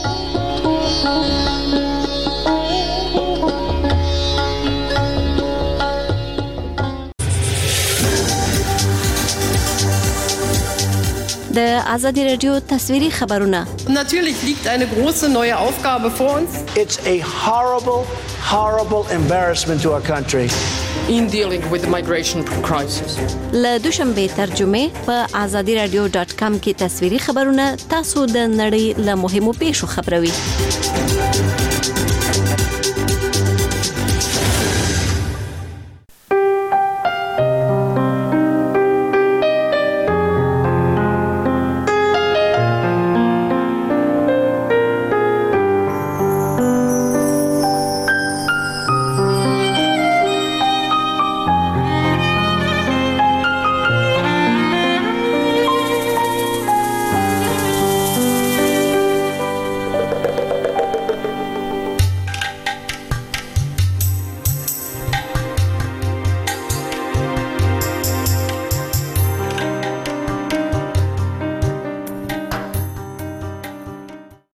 د آزادی رادیو تصویری خبرونه Natürlich liegt eine große neue Aufgabe vor uns. It's a horrible embarrassment to our country. In dealing with the migration crisis. له دوشنبه ترجمه په azadiradio.com کې تصویری خبرونه تاسو د نړۍ له مهمو پیښو خبروي